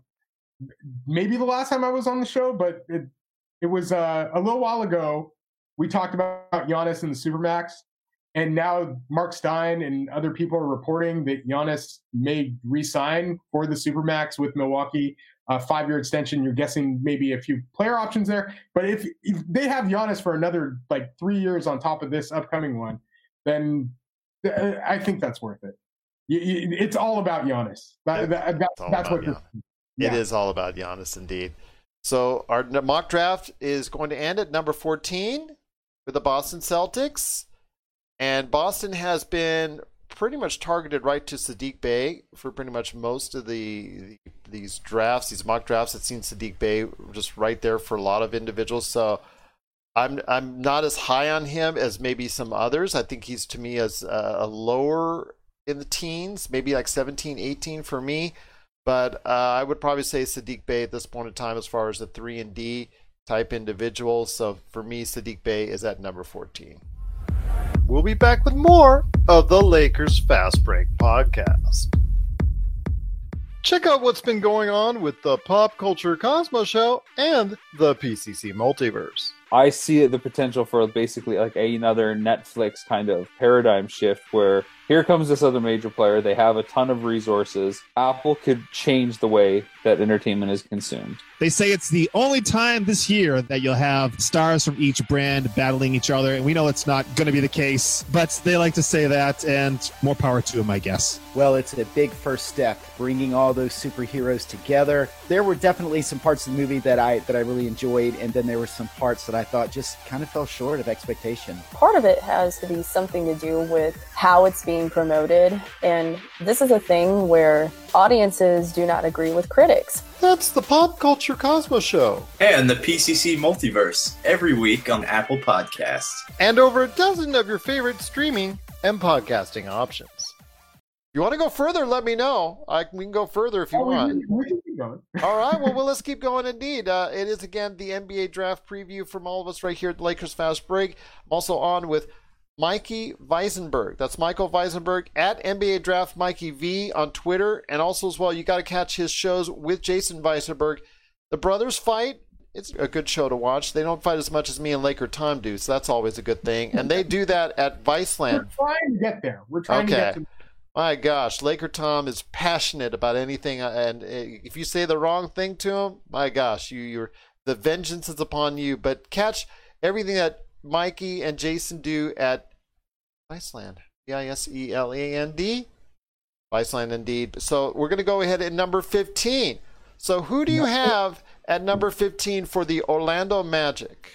maybe the last time I was on the show, but it was a little while ago. We talked about Giannis and the Supermax, and now Mark Stein and other people are reporting that Giannis may re-sign for the Supermax with Milwaukee. A 5-year extension. You're guessing maybe a few player options there, but if they have Giannis for another 3 years on top of this upcoming one, then I think that's worth it. It's all about Giannis. That's what it is all about Giannis, indeed. So our mock draft is going to end at number 14 with the Boston Celtics. And Boston has been pretty much targeted right to Saddiq Bey for pretty much most of these drafts, these mock drafts. I've seen Saddiq Bey just right there for a lot of individuals. So I'm not as high on him as maybe some others. I think he's, to me, as a lower in the teens, maybe like 17, 18 for me. But I would probably say Saddiq Bey at this point in time as far as the 3 and D type individuals. So for me, Saddiq Bey is at number 14. We'll be back with more of the Lakers Fast Break podcast. Check out what's been going on with the Pop Culture Cosmos Show and the PCC Multiverse. I see the potential for basically like another Netflix kind of paradigm shift where here comes this other major player. They have a ton of resources. Apple could change the way that entertainment is consumed. They say it's the only time this year that you'll have stars from each brand battling each other, and we know it's not going to be the case, but they like to say that, and more power to them, I guess. Well, it's a big first step, bringing all those superheroes together. There were definitely some parts of the movie that I really enjoyed, and then there were some parts that I thought just kind of fell short of expectation. Part of it has to be something to do with how it's being promoted, and this is a thing where audiences do not agree with critics. That's the Pop Culture Cosmos Show. And the PCC Multiverse, every week on Apple Podcasts. And over a dozen of your favorite streaming and podcasting options. If you want to go further, let me know. We can go further if you want. We can keep going. All right, well, let's keep going indeed. It is, again, the NBA draft preview from all of us right here at the Lakers Fast Break. I'm also on with Mikey Weisenberg. That's Michael Weisenberg at NBA Draft Mikey V on Twitter. And also as well, you got to catch his shows with Jason Weisenberg. The brothers fight. It's a good show to watch. They don't fight as much as me and Laker Tom do, so that's always a good thing. And they do that at Viceland. We're trying to get there. We're trying to get to. My gosh, Laker Tom is passionate about anything, and if you say the wrong thing to him, my gosh, the vengeance is upon you. But catch everything that Mikey and Jason do at Viceland, Viceland, Viceland indeed. So we're going to go ahead at number 15. So who do you have at number 15 for the Orlando Magic?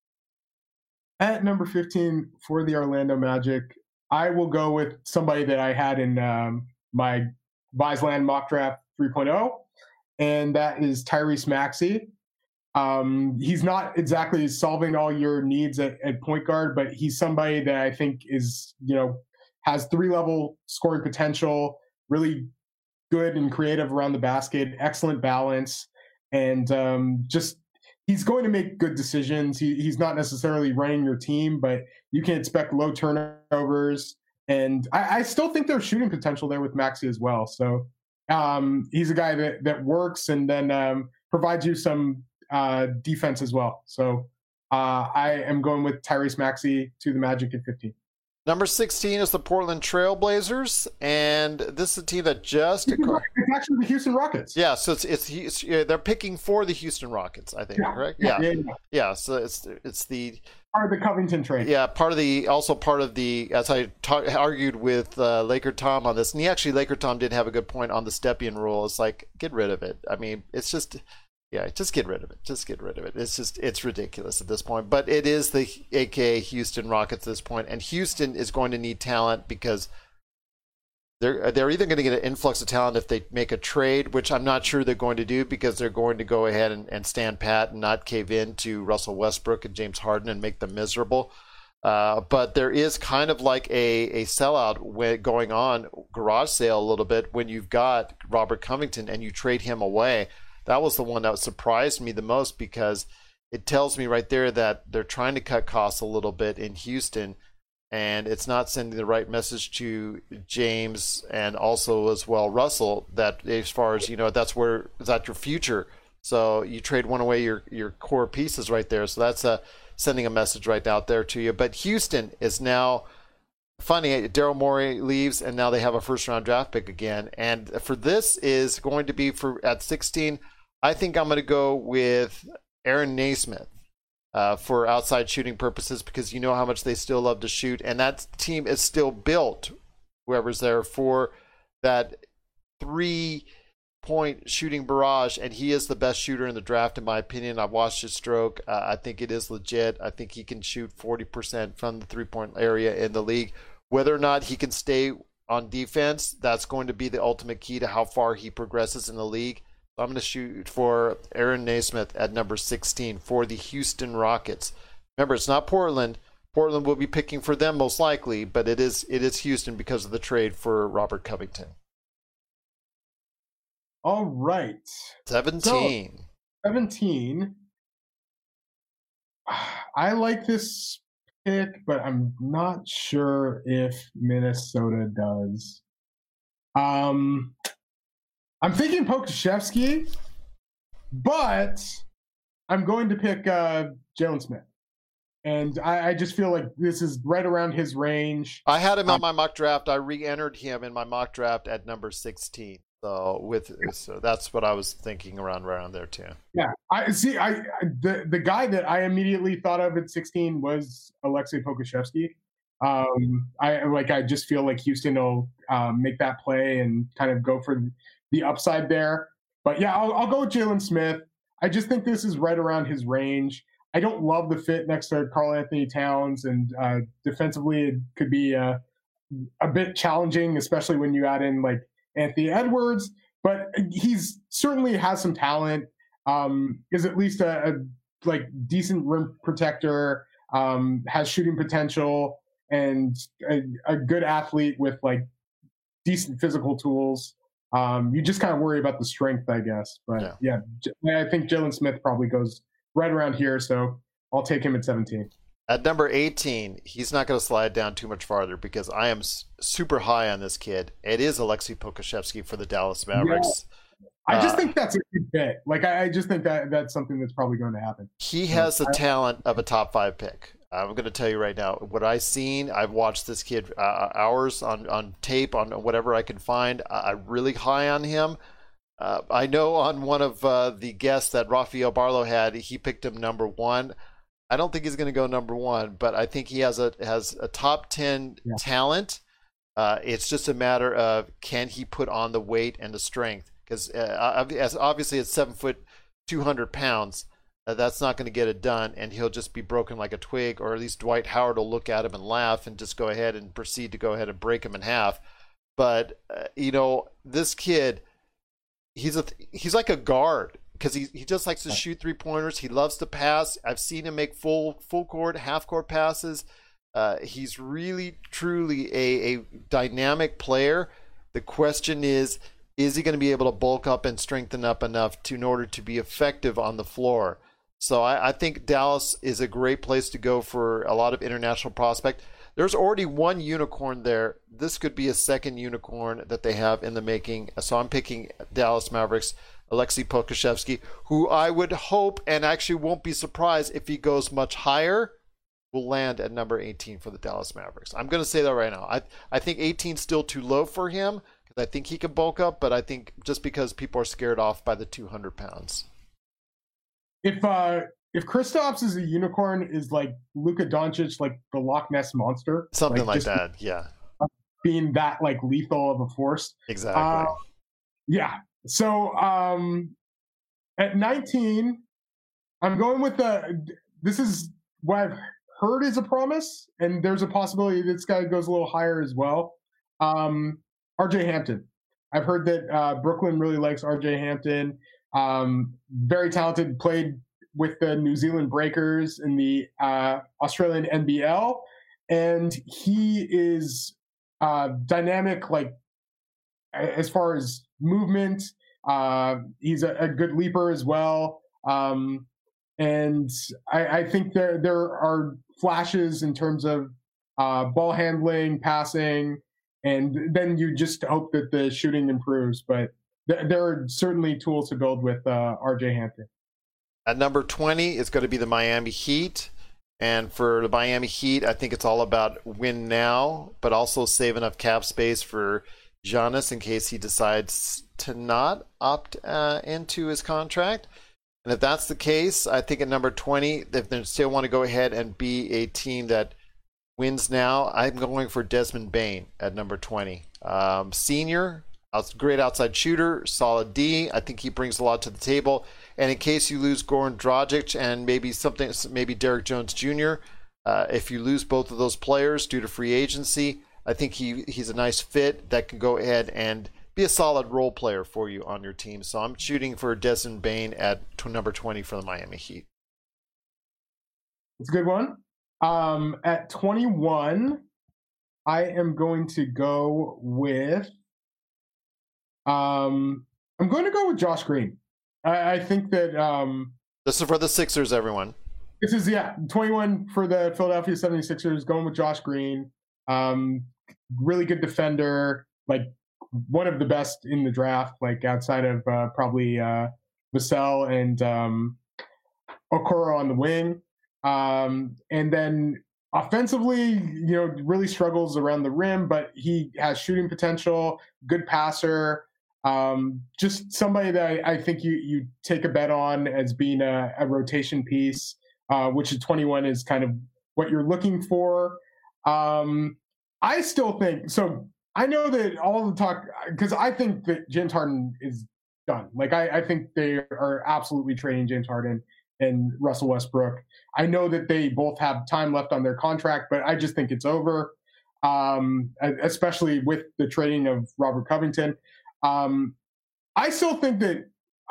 At number 15 for the Orlando Magic, I will go with somebody that I had in my Viceland mock draft 3.0, and that is Tyrese Maxey. He's not exactly solving all your needs at point guard, but he's somebody that I think is, has 3-level scoring potential, really good and creative around the basket, excellent balance, and just he's going to make good decisions. He's not necessarily running your team, but you can expect low turnovers. And I still think there's shooting potential there with Maxey as well. So he's a guy that works and then provides you some defense as well. So I am going with Tyrese Maxey to the Magic at 15. Number 16 is the Portland Trailblazers, and this is a team that just... It's actually the Houston Rockets. Yeah, so it's they're picking for the Houston Rockets, I think, correct? Yeah, so it's the... Part of the Covington trade. Yeah, part of the, as I argued with Laker Tom on this, and Laker Tom did have a good point on the Stepien rule. It's like, get rid of it. I mean, it's just... Yeah, just get rid of it. Just get rid of it. It's ridiculous at this point. But it is the AKA Houston Rockets at this point, and Houston is going to need talent because they're either going to get an influx of talent if they make a trade, which I'm not sure they're going to do because they're going to go ahead and stand pat and not cave in to Russell Westbrook and James Harden and make them miserable. But there is kind of like a sellout going on, garage sale a little bit, when you've got Robert Covington and you trade him away. That was the one that surprised me the most because it tells me right there that they're trying to cut costs a little bit in Houston, and it's not sending the right message to James and also as well Russell that as far as, that's your future. So you trade one away, your core pieces right there. So that's sending a message right out there to you. But Houston is now funny. Daryl Morey leaves, and now they have a first-round draft pick again. And for this is going to be at 16. I think I'm going to go with Aaron Naismith for outside shooting purposes because you know how much they still love to shoot, and that team is still built, whoever's there, for that 3-point shooting barrage, and he is the best shooter in the draft in my opinion. I've watched his stroke. I think it is legit. I think he can shoot 40% from the 3-point area in the league. Whether or not he can stay on defense, that's going to be the ultimate key to how far he progresses in the league. So I'm going to shoot for Aaron Naismith at number 16 for the Houston Rockets. Remember, it's not Portland. Portland will be picking for them most likely, but it is Houston because of the trade for Robert Covington. All right. 17. So, 17. I like this pick, but I'm not sure if Minnesota does. I'm thinking Pokusevski, but I'm going to pick Jalen Smith. And I just feel like this is right around his range. I had him on my mock draft. I re-entered him in my mock draft at number 16. So that's what I was thinking around there too. Yeah, the guy that I immediately thought of at 16 was Alexei Pokusevski. I just feel like Houston will make that play and kind of go for the upside there. But yeah, I'll go with Jalen Smith. I just think this is right around his range. I don't love the fit next to Karl Anthony Towns, and defensively it could be a bit challenging, especially when you add in like Anthony Edwards. But he's certainly has some talent. Is at least a decent rim protector. Has shooting potential and a good athlete with like decent physical tools. You just kind of worry about the strength, I guess. But yeah I think Jalen Smith probably goes right around here, so I'll take him at 17. At number 18, he's not going to slide down too much farther because I am super high on this kid. It is Alexei Pokusevski for the Dallas Mavericks. Yeah. I just think that's a good fit. Like, I just think that's something that's probably going to happen. He has the talent of a top 5 pick. I'm going to tell you right now, what I've seen, I've watched this kid hours on tape, on whatever I can find. I'm really high on him. I know on one of the guests that Rafael Barlow had, he picked him number 1. I don't think he's going to go number 1, but I think he has a top 10 talent. It's just a matter of can he put on the weight and the strength, because obviously at 7 foot, 200 pounds, that's not going to get it done, and he'll just be broken like a twig, or at least Dwight Howard will look at him and laugh and just go ahead and proceed to go ahead and break him in half. But this kid, he's like a guard, because he just likes to shoot 3-pointers. He loves to pass. I've seen him make full court, half court passes. He's really truly a dynamic player. The question is he going to be able to bulk up and strengthen up enough in order to be effective on the floor? So I think Dallas is a great place to go for a lot of international prospect. There's already one unicorn there. This could be a second unicorn that they have in the making. So I'm picking Dallas Mavericks, Alexei Pokusevski, who I would hope and actually won't be surprised if he goes much higher, will land at number 18 for the Dallas Mavericks. I'm going to say that right now. I think 18 is still too low for him, because I think he can bulk up, but I think just because people are scared off by the 200 pounds. If Kristaps is a unicorn, is like Luka Doncic like the Loch Ness monster? Something like that, yeah. Being that like lethal of a force. Exactly. Yeah. So At 19, I'm going with this is what I've heard is a promise, and there's a possibility this guy goes a little higher as well. RJ Hampton. I've heard that Brooklyn really likes RJ Hampton. Very talented, played with the New Zealand Breakers in the Australian NBL, and he is dynamic, like as far as movement. He's a good leaper as well. And I think there are flashes in terms of ball handling, passing, and then you just hope that the shooting improves. But there are certainly tools to build with RJ Hampton. At number 20 is going to be the Miami Heat. And for the Miami Heat, I think it's all about win now, but also save enough cap space for Giannis in case he decides to not opt into his contract. And if that's the case, I think at number 20, if they still want to go ahead and be a team that wins now, I'm going for Desmond Bane at number 20. Senior, great outside shooter, solid D. I think he brings a lot to the table. And in case you lose Goran Dragic and maybe Derek Jones Jr., if you lose both of those players due to free agency, I think he's a nice fit that can go ahead and be a solid role player for you on your team. So I'm shooting for Desmond Bane at number 20 for the Miami Heat. It's a good one. At 21, I am going to go with Josh Green. I think that this is for the Sixers, everyone. This is 21 for the Philadelphia 76ers, going with Josh Green. Really good defender, like one of the best in the draft, like outside of probably Vassell and Okoro on the wing. And then offensively, really struggles around the rim, but he has shooting potential, good passer. Just somebody that I think you take a bet on as being a rotation piece, which at 21 is kind of what you're looking for. I still think so. I know that all the talk, because I think that James Harden is done. Like I think they are absolutely trading James Harden and Russell Westbrook. I know that they both have time left on their contract, but I just think it's over, especially with the trading of Robert Covington. I still think that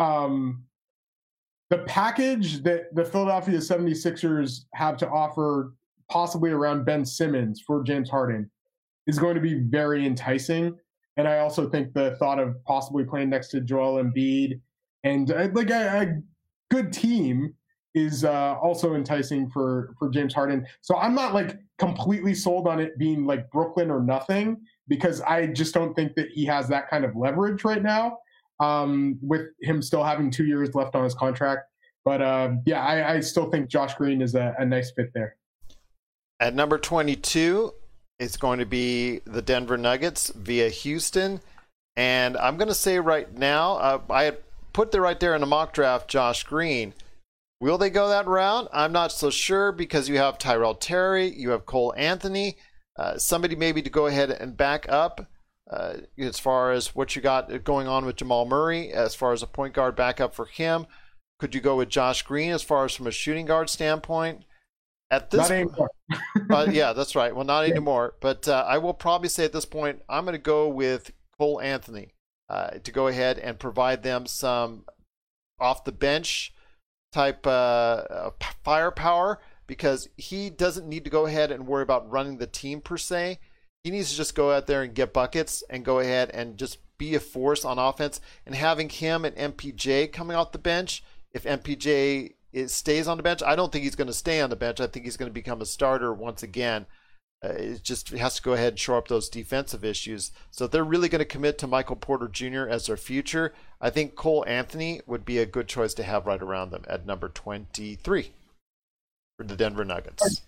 the package that the Philadelphia 76ers have to offer, possibly around Ben Simmons for James Harden, is going to be very enticing. And I also think the thought of possibly playing next to Joel Embiid and like a good team is also enticing for James Harden. So I'm not like completely sold on it being like Brooklyn or nothing, because I just don't think that he has that kind of leverage right now, with him still having 2 years left on his contract. But I still think Josh Green is a nice fit there. At number 22, it's going to be the Denver Nuggets via Houston. And I'm going to say right now, I had put there right there in a mock draft, Josh Green. Will they go that route? I'm not so sure, because you have Tyrell Terry, you have Cole Anthony, somebody maybe to go ahead and back up as far as what you got going on with Jamal Murray, as far as a point guard backup for him. Could you go with Josh Green as far as from a shooting guard standpoint? At this Not anymore. yeah, that's right. Well, not anymore. But I will probably say at this point, I'm going to go with Cole Anthony to go ahead and provide them some off the bench type firepower, because he doesn't need to go ahead and worry about running the team per se. He needs to just go out there and get buckets and go ahead and just be a force on offense. And having him and MPJ coming off the bench, if MPJ stays on the bench, I don't think he's going to stay on the bench. I think he's going to become a starter once again. It has to go ahead and shore up those defensive issues. So if they're really going to commit to Michael Porter Jr. as their future, I think Cole Anthony would be a good choice to have right around them at number 23 for the Denver Nuggets.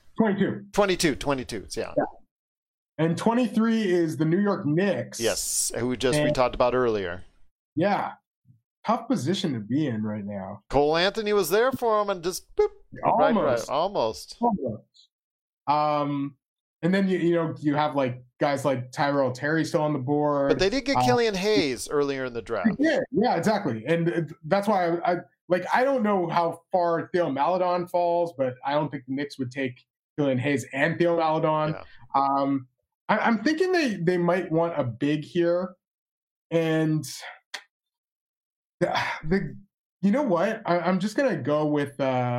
22, yeah. And 23 is the New York Knicks. Yes, who we talked about earlier. Yeah. Tough position to be in right now. Cole Anthony was there for him and just boop, almost. And then you have like guys like Tyrell Terry still on the board. But they did get Killian Hayes earlier in the draft. Yeah, exactly. And that's why like, I don't know how far Theo Maledon falls, but I don't think the Knicks would take Killian Hayes and Theo Maledon. Yeah. I'm thinking they might want a big here, and you know what? I'm just gonna go with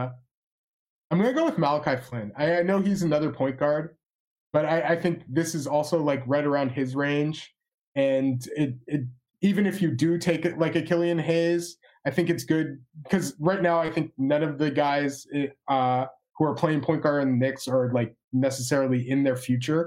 Malachi Flynn. I know he's another point guard, but I think this is also like right around his range, and it even if you do take it like a Killian Hayes, I think it's good because right now I think none of the guys who are playing point guard in the Knicks are like necessarily in their future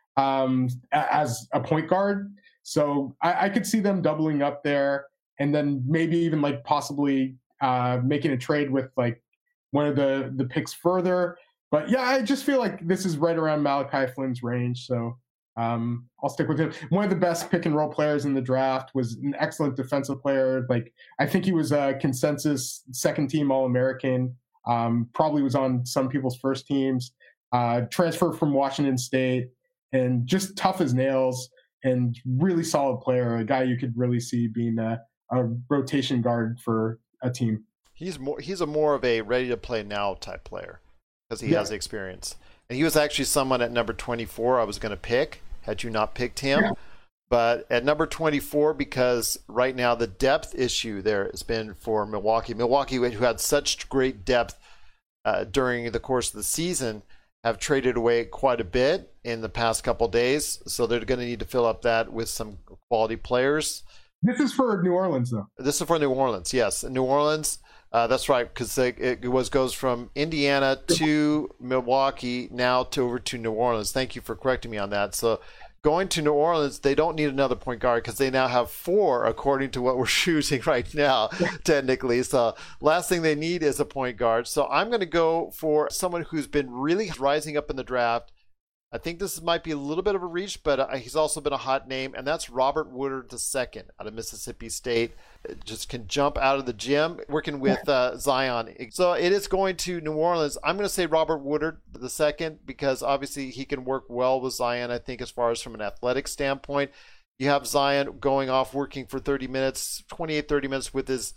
as a point guard. So I could see them doubling up there, and then maybe even like possibly making a trade with like one of the picks further. But yeah, I just feel like this is right around Malachi Flynn's range. So I'll stick with him. One of the best pick and roll players in the draft, was an excellent defensive player. Like, I think he was a consensus second team All-American. Probably was on some people's first teams. Transferred from Washington State, and just tough as nails and really solid player. A guy you could really see being a rotation guard for a team. He's more of a ready to play now type player because he has experience. And he was actually someone at number 24 I was going to pick had you not picked him. Yeah. But at number 24, because right now the depth issue there has been for Milwaukee. Milwaukee, who had such great depth during the course of the season, have traded away quite a bit in the past couple days. So they're going to need to fill up that with some quality players. This is for New Orleans, though. This is for New Orleans, yes. New Orleans, that's right, because it goes from Indiana to Milwaukee, now over to New Orleans. Thank you for correcting me on that. So going to New Orleans, they don't need another point guard because they now have 4, according to what we're shooting right now, technically. So last thing they need is a point guard. So I'm going to go for someone who's been really rising up in the draft. I think this might be a little bit of a reach, but he's also been a hot name, and that's Robert Woodard II out of Mississippi State. Just can jump out of the gym, working with Zion. So it is going to New Orleans. I'm going to say Robert Woodard II because obviously he can work well with Zion, I think, as far as from an athletic standpoint. You have Zion going off working for 30 minutes with his,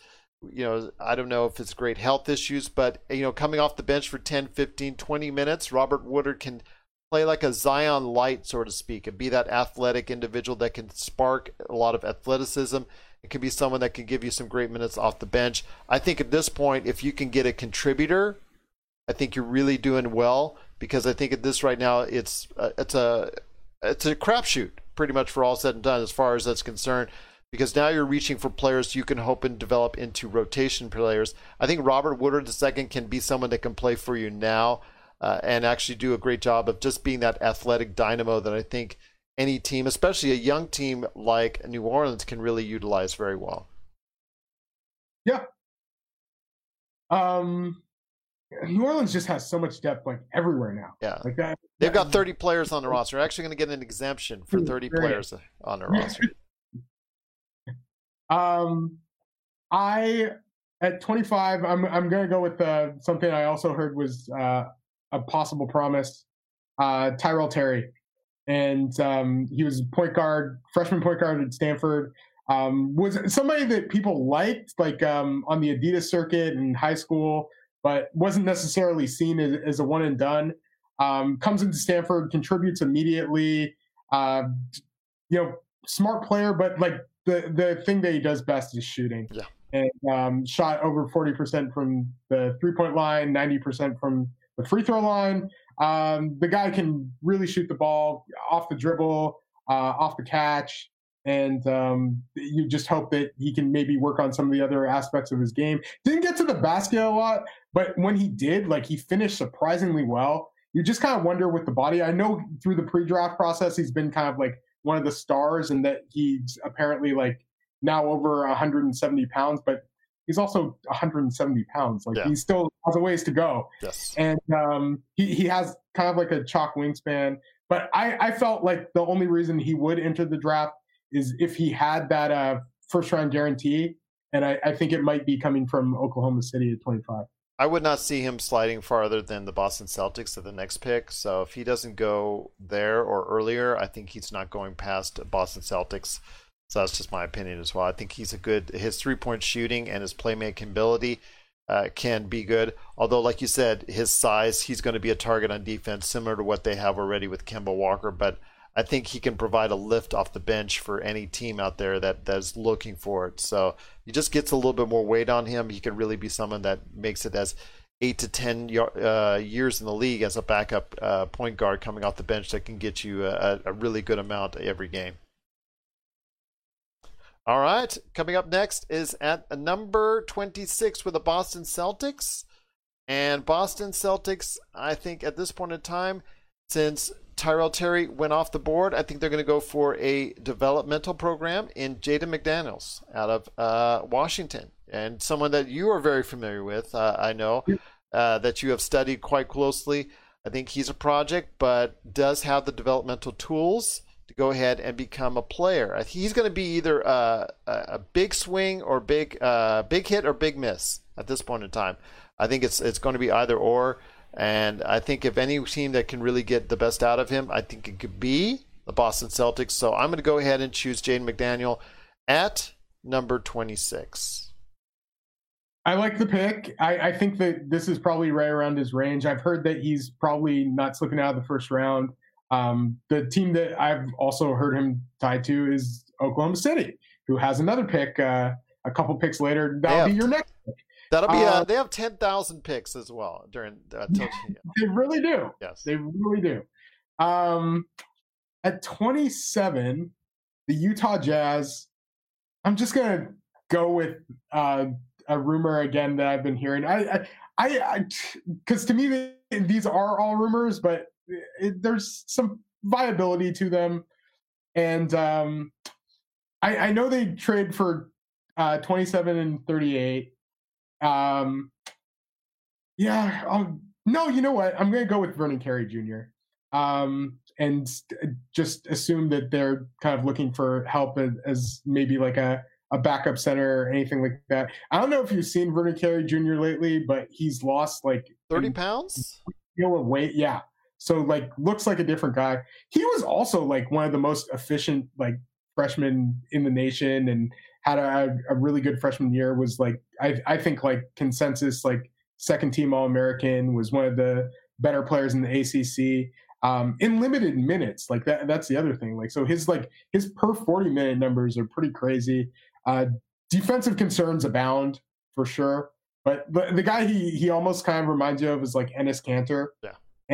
I don't know if it's great health issues, but, coming off the bench for 10, 15, 20 minutes, Robert Woodard can play like a Zion light, so to speak, and be that athletic individual that can spark a lot of athleticism. It can be someone that can give you some great minutes off the bench. I think at this point, if you can get a contributor, I think you're really doing well, because I think at this right now, it's a crapshoot pretty much for all said and done as far as that's concerned, because now you're reaching for players you can hope and develop into rotation players. I think Robert Woodard II can be someone that can play for you now. And actually do a great job of just being that athletic dynamo that I think any team, especially a young team like New Orleans, can really utilize very well. Yeah. New Orleans just has so much depth, like, everywhere now. Yeah. Like that. They've got 30 players on the roster. They're actually going to get an exemption for 30 players on their roster. At 25, I'm going to go with something I also heard was a possible promise, Tyrell Terry. And he was freshman point guard at Stanford. Was somebody that people liked, like on the Adidas circuit in high school, but wasn't necessarily seen as a one and done. Comes into Stanford, contributes immediately. Smart player, but like the thing that he does best is shooting. Yeah. And shot over 40% from the 3-point line, 90% from the free throw line. The guy can really shoot the ball off the dribble, off the catch, and you just hope that he can maybe work on some of the other aspects of his game. Didn't get to the basket a lot, but when he did, like, he finished surprisingly well. You just kind of wonder with the body. I know through the pre-draft process, he's been kind of like one of the stars, and that he's apparently like now over 170 pounds, but he's also 170 pounds. Like, he still has a ways to go. Yes. And he has kind of like a chalk wingspan. But I felt like the only reason he would enter the draft is if he had that first round guarantee. And I think it might be coming from Oklahoma City at 25. I would not see him sliding farther than the Boston Celtics at the next pick. So if he doesn't go there or earlier, I think he's not going past Boston Celtics. So that's just my opinion as well. I think he's his 3-point shooting and his playmaking ability can be good. Although, like you said, his size, he's going to be a target on defense, similar to what they have already with Kemba Walker. But I think he can provide a lift off the bench for any team out there that's looking for it. So he just gets a little bit more weight on him. He can really be someone that makes it as 8 to 10 years in the league as a backup point guard coming off the bench that can get you a really good amount every game. All right, coming up next is at number 26 with the Boston Celtics. And Boston Celtics, I think at this point in time, since Tyrell Terry went off the board, I think they're going to go for a developmental program in Jaden McDaniels out of Washington. And someone that you are very familiar with, I know, that you have studied quite closely. I think he's a project, but does have the developmental tools to go ahead and become a player. He's going to be either a big swing or big hit or big miss at this point in time. I think it's going to be either or. And I think if any team that can really get the best out of him, I think it could be the Boston Celtics. So I'm going to go ahead and choose Jaden McDaniel at number 26. I like the pick. I think that this is probably right around his range. I've heard that he's probably not slipping out of the first round. The team that I've also heard him tied to is Oklahoma City, who has another pick a couple picks later. That'll be your next pick. That'll be they have 10,000 picks as well during. They really do. Yes, they really do. At 27, the Utah Jazz. I'm just gonna go with a rumor again that I've been hearing. I because to me these are all rumors, but there's some viability to them, and I know they trade for 27 and 38. No, you know what? I'm going to go with Vernon Carey Jr. And just assume that they're kind of looking for help as maybe like a backup center or anything like that. I don't know if you've seen Vernon Carey Jr. lately, but he's lost like 30 pounds of weight. Yeah. So like looks like a different guy. He was also like one of the most efficient like freshmen in the nation and had a really good freshman year. Was like I think like consensus like second team All-American, was one of the better players in the ACC in limited minutes. Like that's the other thing. Like so his per 40-minute numbers are pretty crazy. Defensive concerns abound for sure. But the guy he almost kind of reminds you of is like Enes Kanter. Yeah.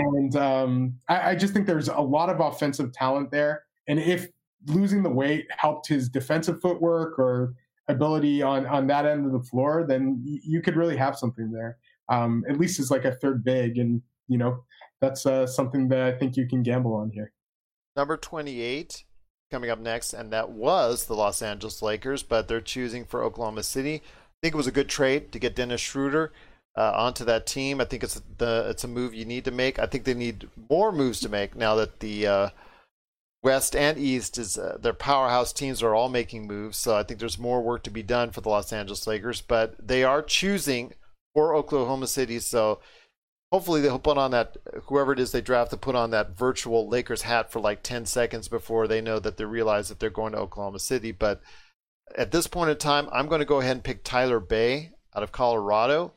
And I just think there's a lot of offensive talent there. And if losing the weight helped his defensive footwork or ability on that end of the floor, then you could really have something there. At least as like a third big. And, you know, that's something that I think you can gamble on here. Number 28 coming up next, and that was the Los Angeles Lakers, but they're choosing for Oklahoma City. I think it was a good trade to get Dennis Schroeder onto that team. I think it's a move you need to make. I think they need more moves to make now that the West and East is their powerhouse teams are all making moves. So I think there's more work to be done for the Los Angeles Lakers, but they are choosing for Oklahoma City. So hopefully they'll put on that, whoever it is they draft, to put on that virtual Lakers hat for like 10 seconds before they know that they realize that they're going to Oklahoma City. But at this point in time, I'm going to go ahead and pick Tyler Bay out of Colorado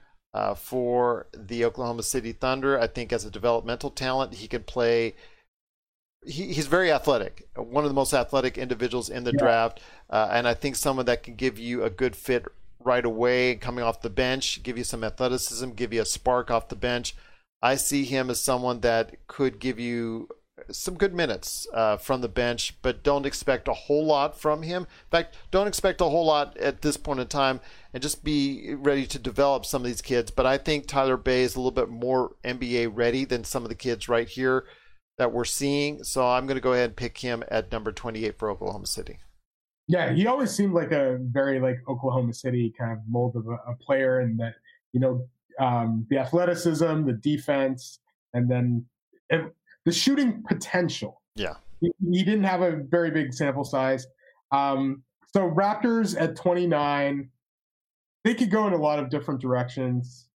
for the Oklahoma City Thunder. I think as a developmental talent, he can play. He's very athletic, one of the most athletic individuals in the draft, and I think someone that can give you a good fit right away coming off the bench, give you some athleticism, give you a spark off the bench. I see him as someone that could give you some good minutes from the bench, but don't expect a whole lot from him. In fact, don't expect a whole lot at this point in time, and just be ready to develop some of these kids. But I think Tyler Bay is a little bit more NBA ready than some of the kids right here that we're seeing. So I'm going to go ahead and pick him at number 28 for Oklahoma City. Yeah, he always seemed like a very like Oklahoma City kind of mold of a player, and that, you know, the athleticism, the defense, and then the shooting potential. Yeah. He didn't have a very big sample size. So Raptors at 29, they could go in a lot of different directions.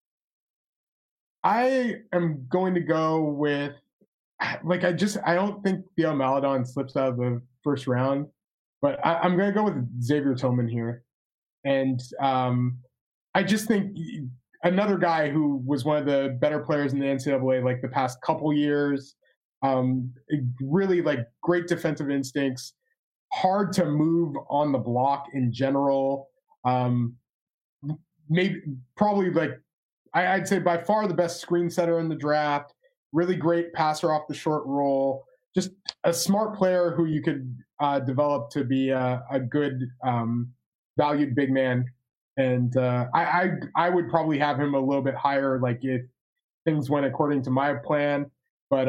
I am going to go with, like, I don't think Theo Maledon slips out of the first round, but I'm going to go with Xavier Tillman here. And I just think another guy who was one of the better players in the NCAA like the past couple years. Really like great defensive instincts, hard to move on the block in general. Probably like I'd say by far the best screen setter in the draft. Really great passer off the short roll. Just a smart player who you could develop to be a good valued big man. And I would probably have him a little bit higher, like if things went according to my plan. But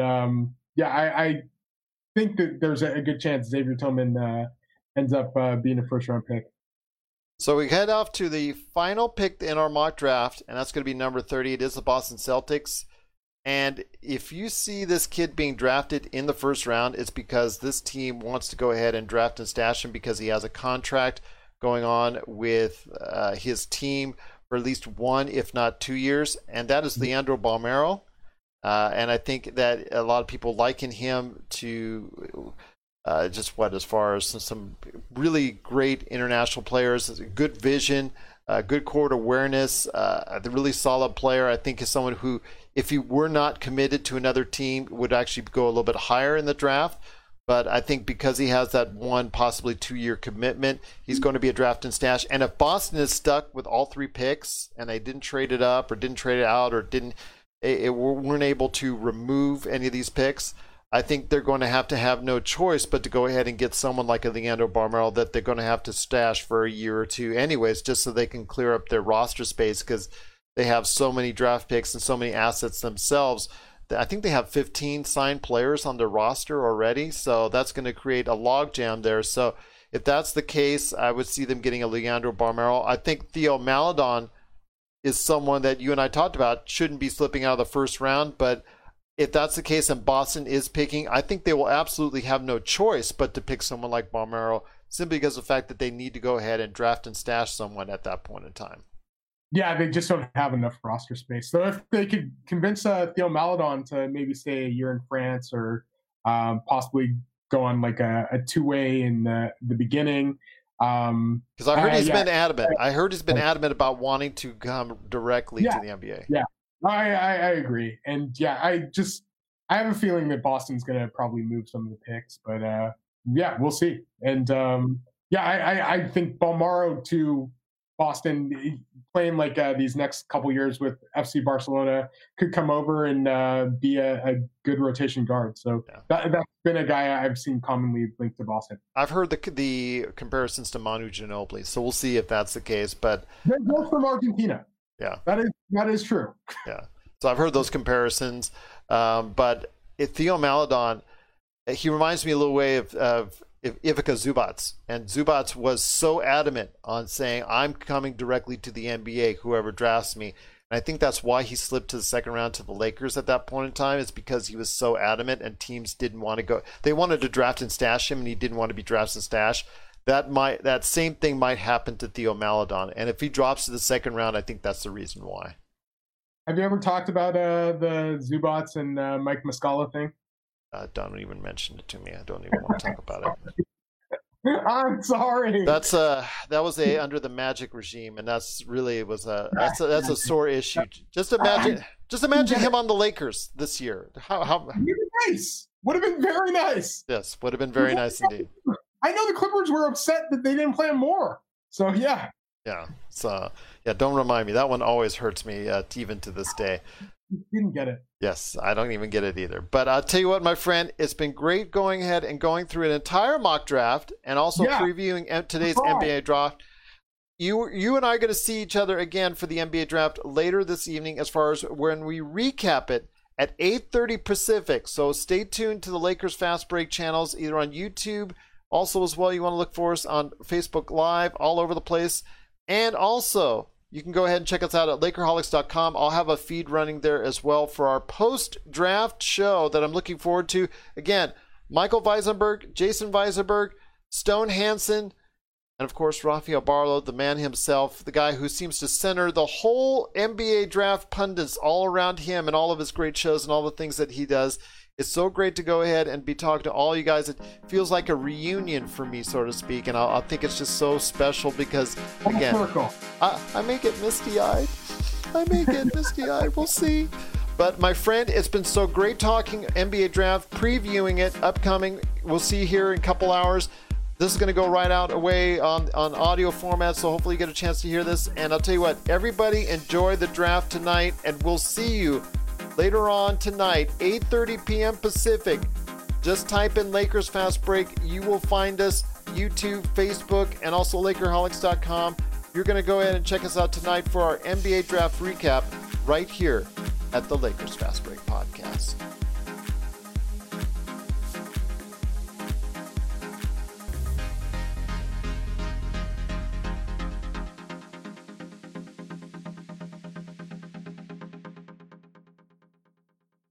I think that there's a good chance Xavier Tillman ends up being a first-round pick. So we head off to the final pick in our mock draft, and that's going to be number 30. It is the Boston Celtics. And if you see this kid being drafted in the first round, it's because this team wants to go ahead and draft and stash him because he has a contract going on with his team for at least 1, if not 2 years, and that is Leandro Bolmaro. And I think that a lot of people liken him to as far as some really great international players, good vision, good court awareness, a really solid player. I think is someone who, if he were not committed to another team, would actually go a little bit higher in the draft. But I think because he has that 1, possibly 2-year commitment, he's going to be a draft and stash. And if Boston is stuck with all 3 picks and they didn't trade it up or didn't trade it out or weren't able to remove any of these picks, I think they're going to have no choice but to go ahead and get someone like a Leandro Bolmaro that they're going to have to stash for a year or 2 anyways, just so they can clear up their roster space because they have so many draft picks and so many assets themselves. I think they have 15 signed players on their roster already, so that's going to create a logjam there. So if that's the case, I would see them getting a Leandro Bolmaro. I think Theo Maledon is someone that you and I talked about shouldn't be slipping out of the first round, but if that's the case and Boston is picking, I think they will absolutely have no choice but to pick someone like Bolmaro simply because of the fact that they need to go ahead and draft and stash someone at that point in time. Yeah, they just don't have enough roster space. So if they could convince Theo Maledon to maybe stay a year in France or possibly go on like a 2-way in the beginning. Because I heard he's been adamant. I heard he's been adamant about wanting to come directly to the NBA. Yeah, I agree. And yeah, I have a feeling that Boston's going to probably move some of the picks. But yeah, we'll see. And I think Bolmaro to Boston playing like these next couple years with FC Barcelona could come over and be a good rotation guard. So that's been a guy I've seen commonly linked to Boston. I've heard the comparisons to Manu Ginobili, so we'll see if that's the case. But they're both from Argentina. Yeah, that is true. Yeah, so I've heard those comparisons. But Theo Maledon, he reminds me a little way of Ivica Zubac, and Zubac was so adamant on saying, I'm coming directly to the NBA, whoever drafts me. And I think that's why he slipped to the second round to the Lakers at that point in time, is because he was so adamant and teams didn't want to go. They wanted to draft and stash him, and he didn't want to be drafted and stashed. That same thing might happen to Theo Maledon. And if he drops to the second round, I think that's the reason why. Have you ever talked about the Zubac and Mike Muscala thing? Don't even mention it to me. I don't even want to talk about it. I'm sorry. That was under the Magic regime, and that's a sore issue. Just imagine him on the Lakers this year. How would have been nice. Would have been very nice. Yes, would have been very nice indeed. I know the Clippers were upset that they didn't play him more. So yeah. Yeah. So yeah, don't remind me. That one always hurts me, even to this day. Didn't get it. Yes, I don't even get it either. But I'll tell you what, my friend, it's been great going ahead and going through an entire mock draft and also previewing today's NBA draft. You and I are going to see each other again for the NBA draft later this evening, as far as when we recap it at 8:30 Pacific. So stay tuned to the Lakers Fast Break channels, either on YouTube, also as well. You want to look for us on Facebook Live, all over the place, and also you can go ahead and check us out at Lakerholics.com. I'll have a feed running there as well for our post-draft show that I'm looking forward to. Again, Michael Weisenberg, Jason Weisenberg, Stone Hansen, and of course, Rafael Barlow, the man himself, the guy who seems to center the whole NBA draft pundits all around him and all of his great shows and all the things that he does. It's so great to go ahead and be talking to all you guys. It feels like a reunion for me, so to speak, and I think it's just so special because, again, I may get misty-eyed. I may get misty-eyed. We'll see. But my friend, it's been so great talking NBA draft, previewing it, upcoming. We'll see you here in a couple hours. This is going to go right out away on audio format, so hopefully you get a chance to hear this. And I'll tell you what, everybody enjoy the draft tonight, and we'll see you later on tonight, 8:30 p.m. Pacific. Just type in Lakers Fast Break. You will find us, YouTube, Facebook, and also Lakerholics.com. You're going to go ahead and check us out tonight for our NBA draft recap right here at the Lakers Fast Break podcast.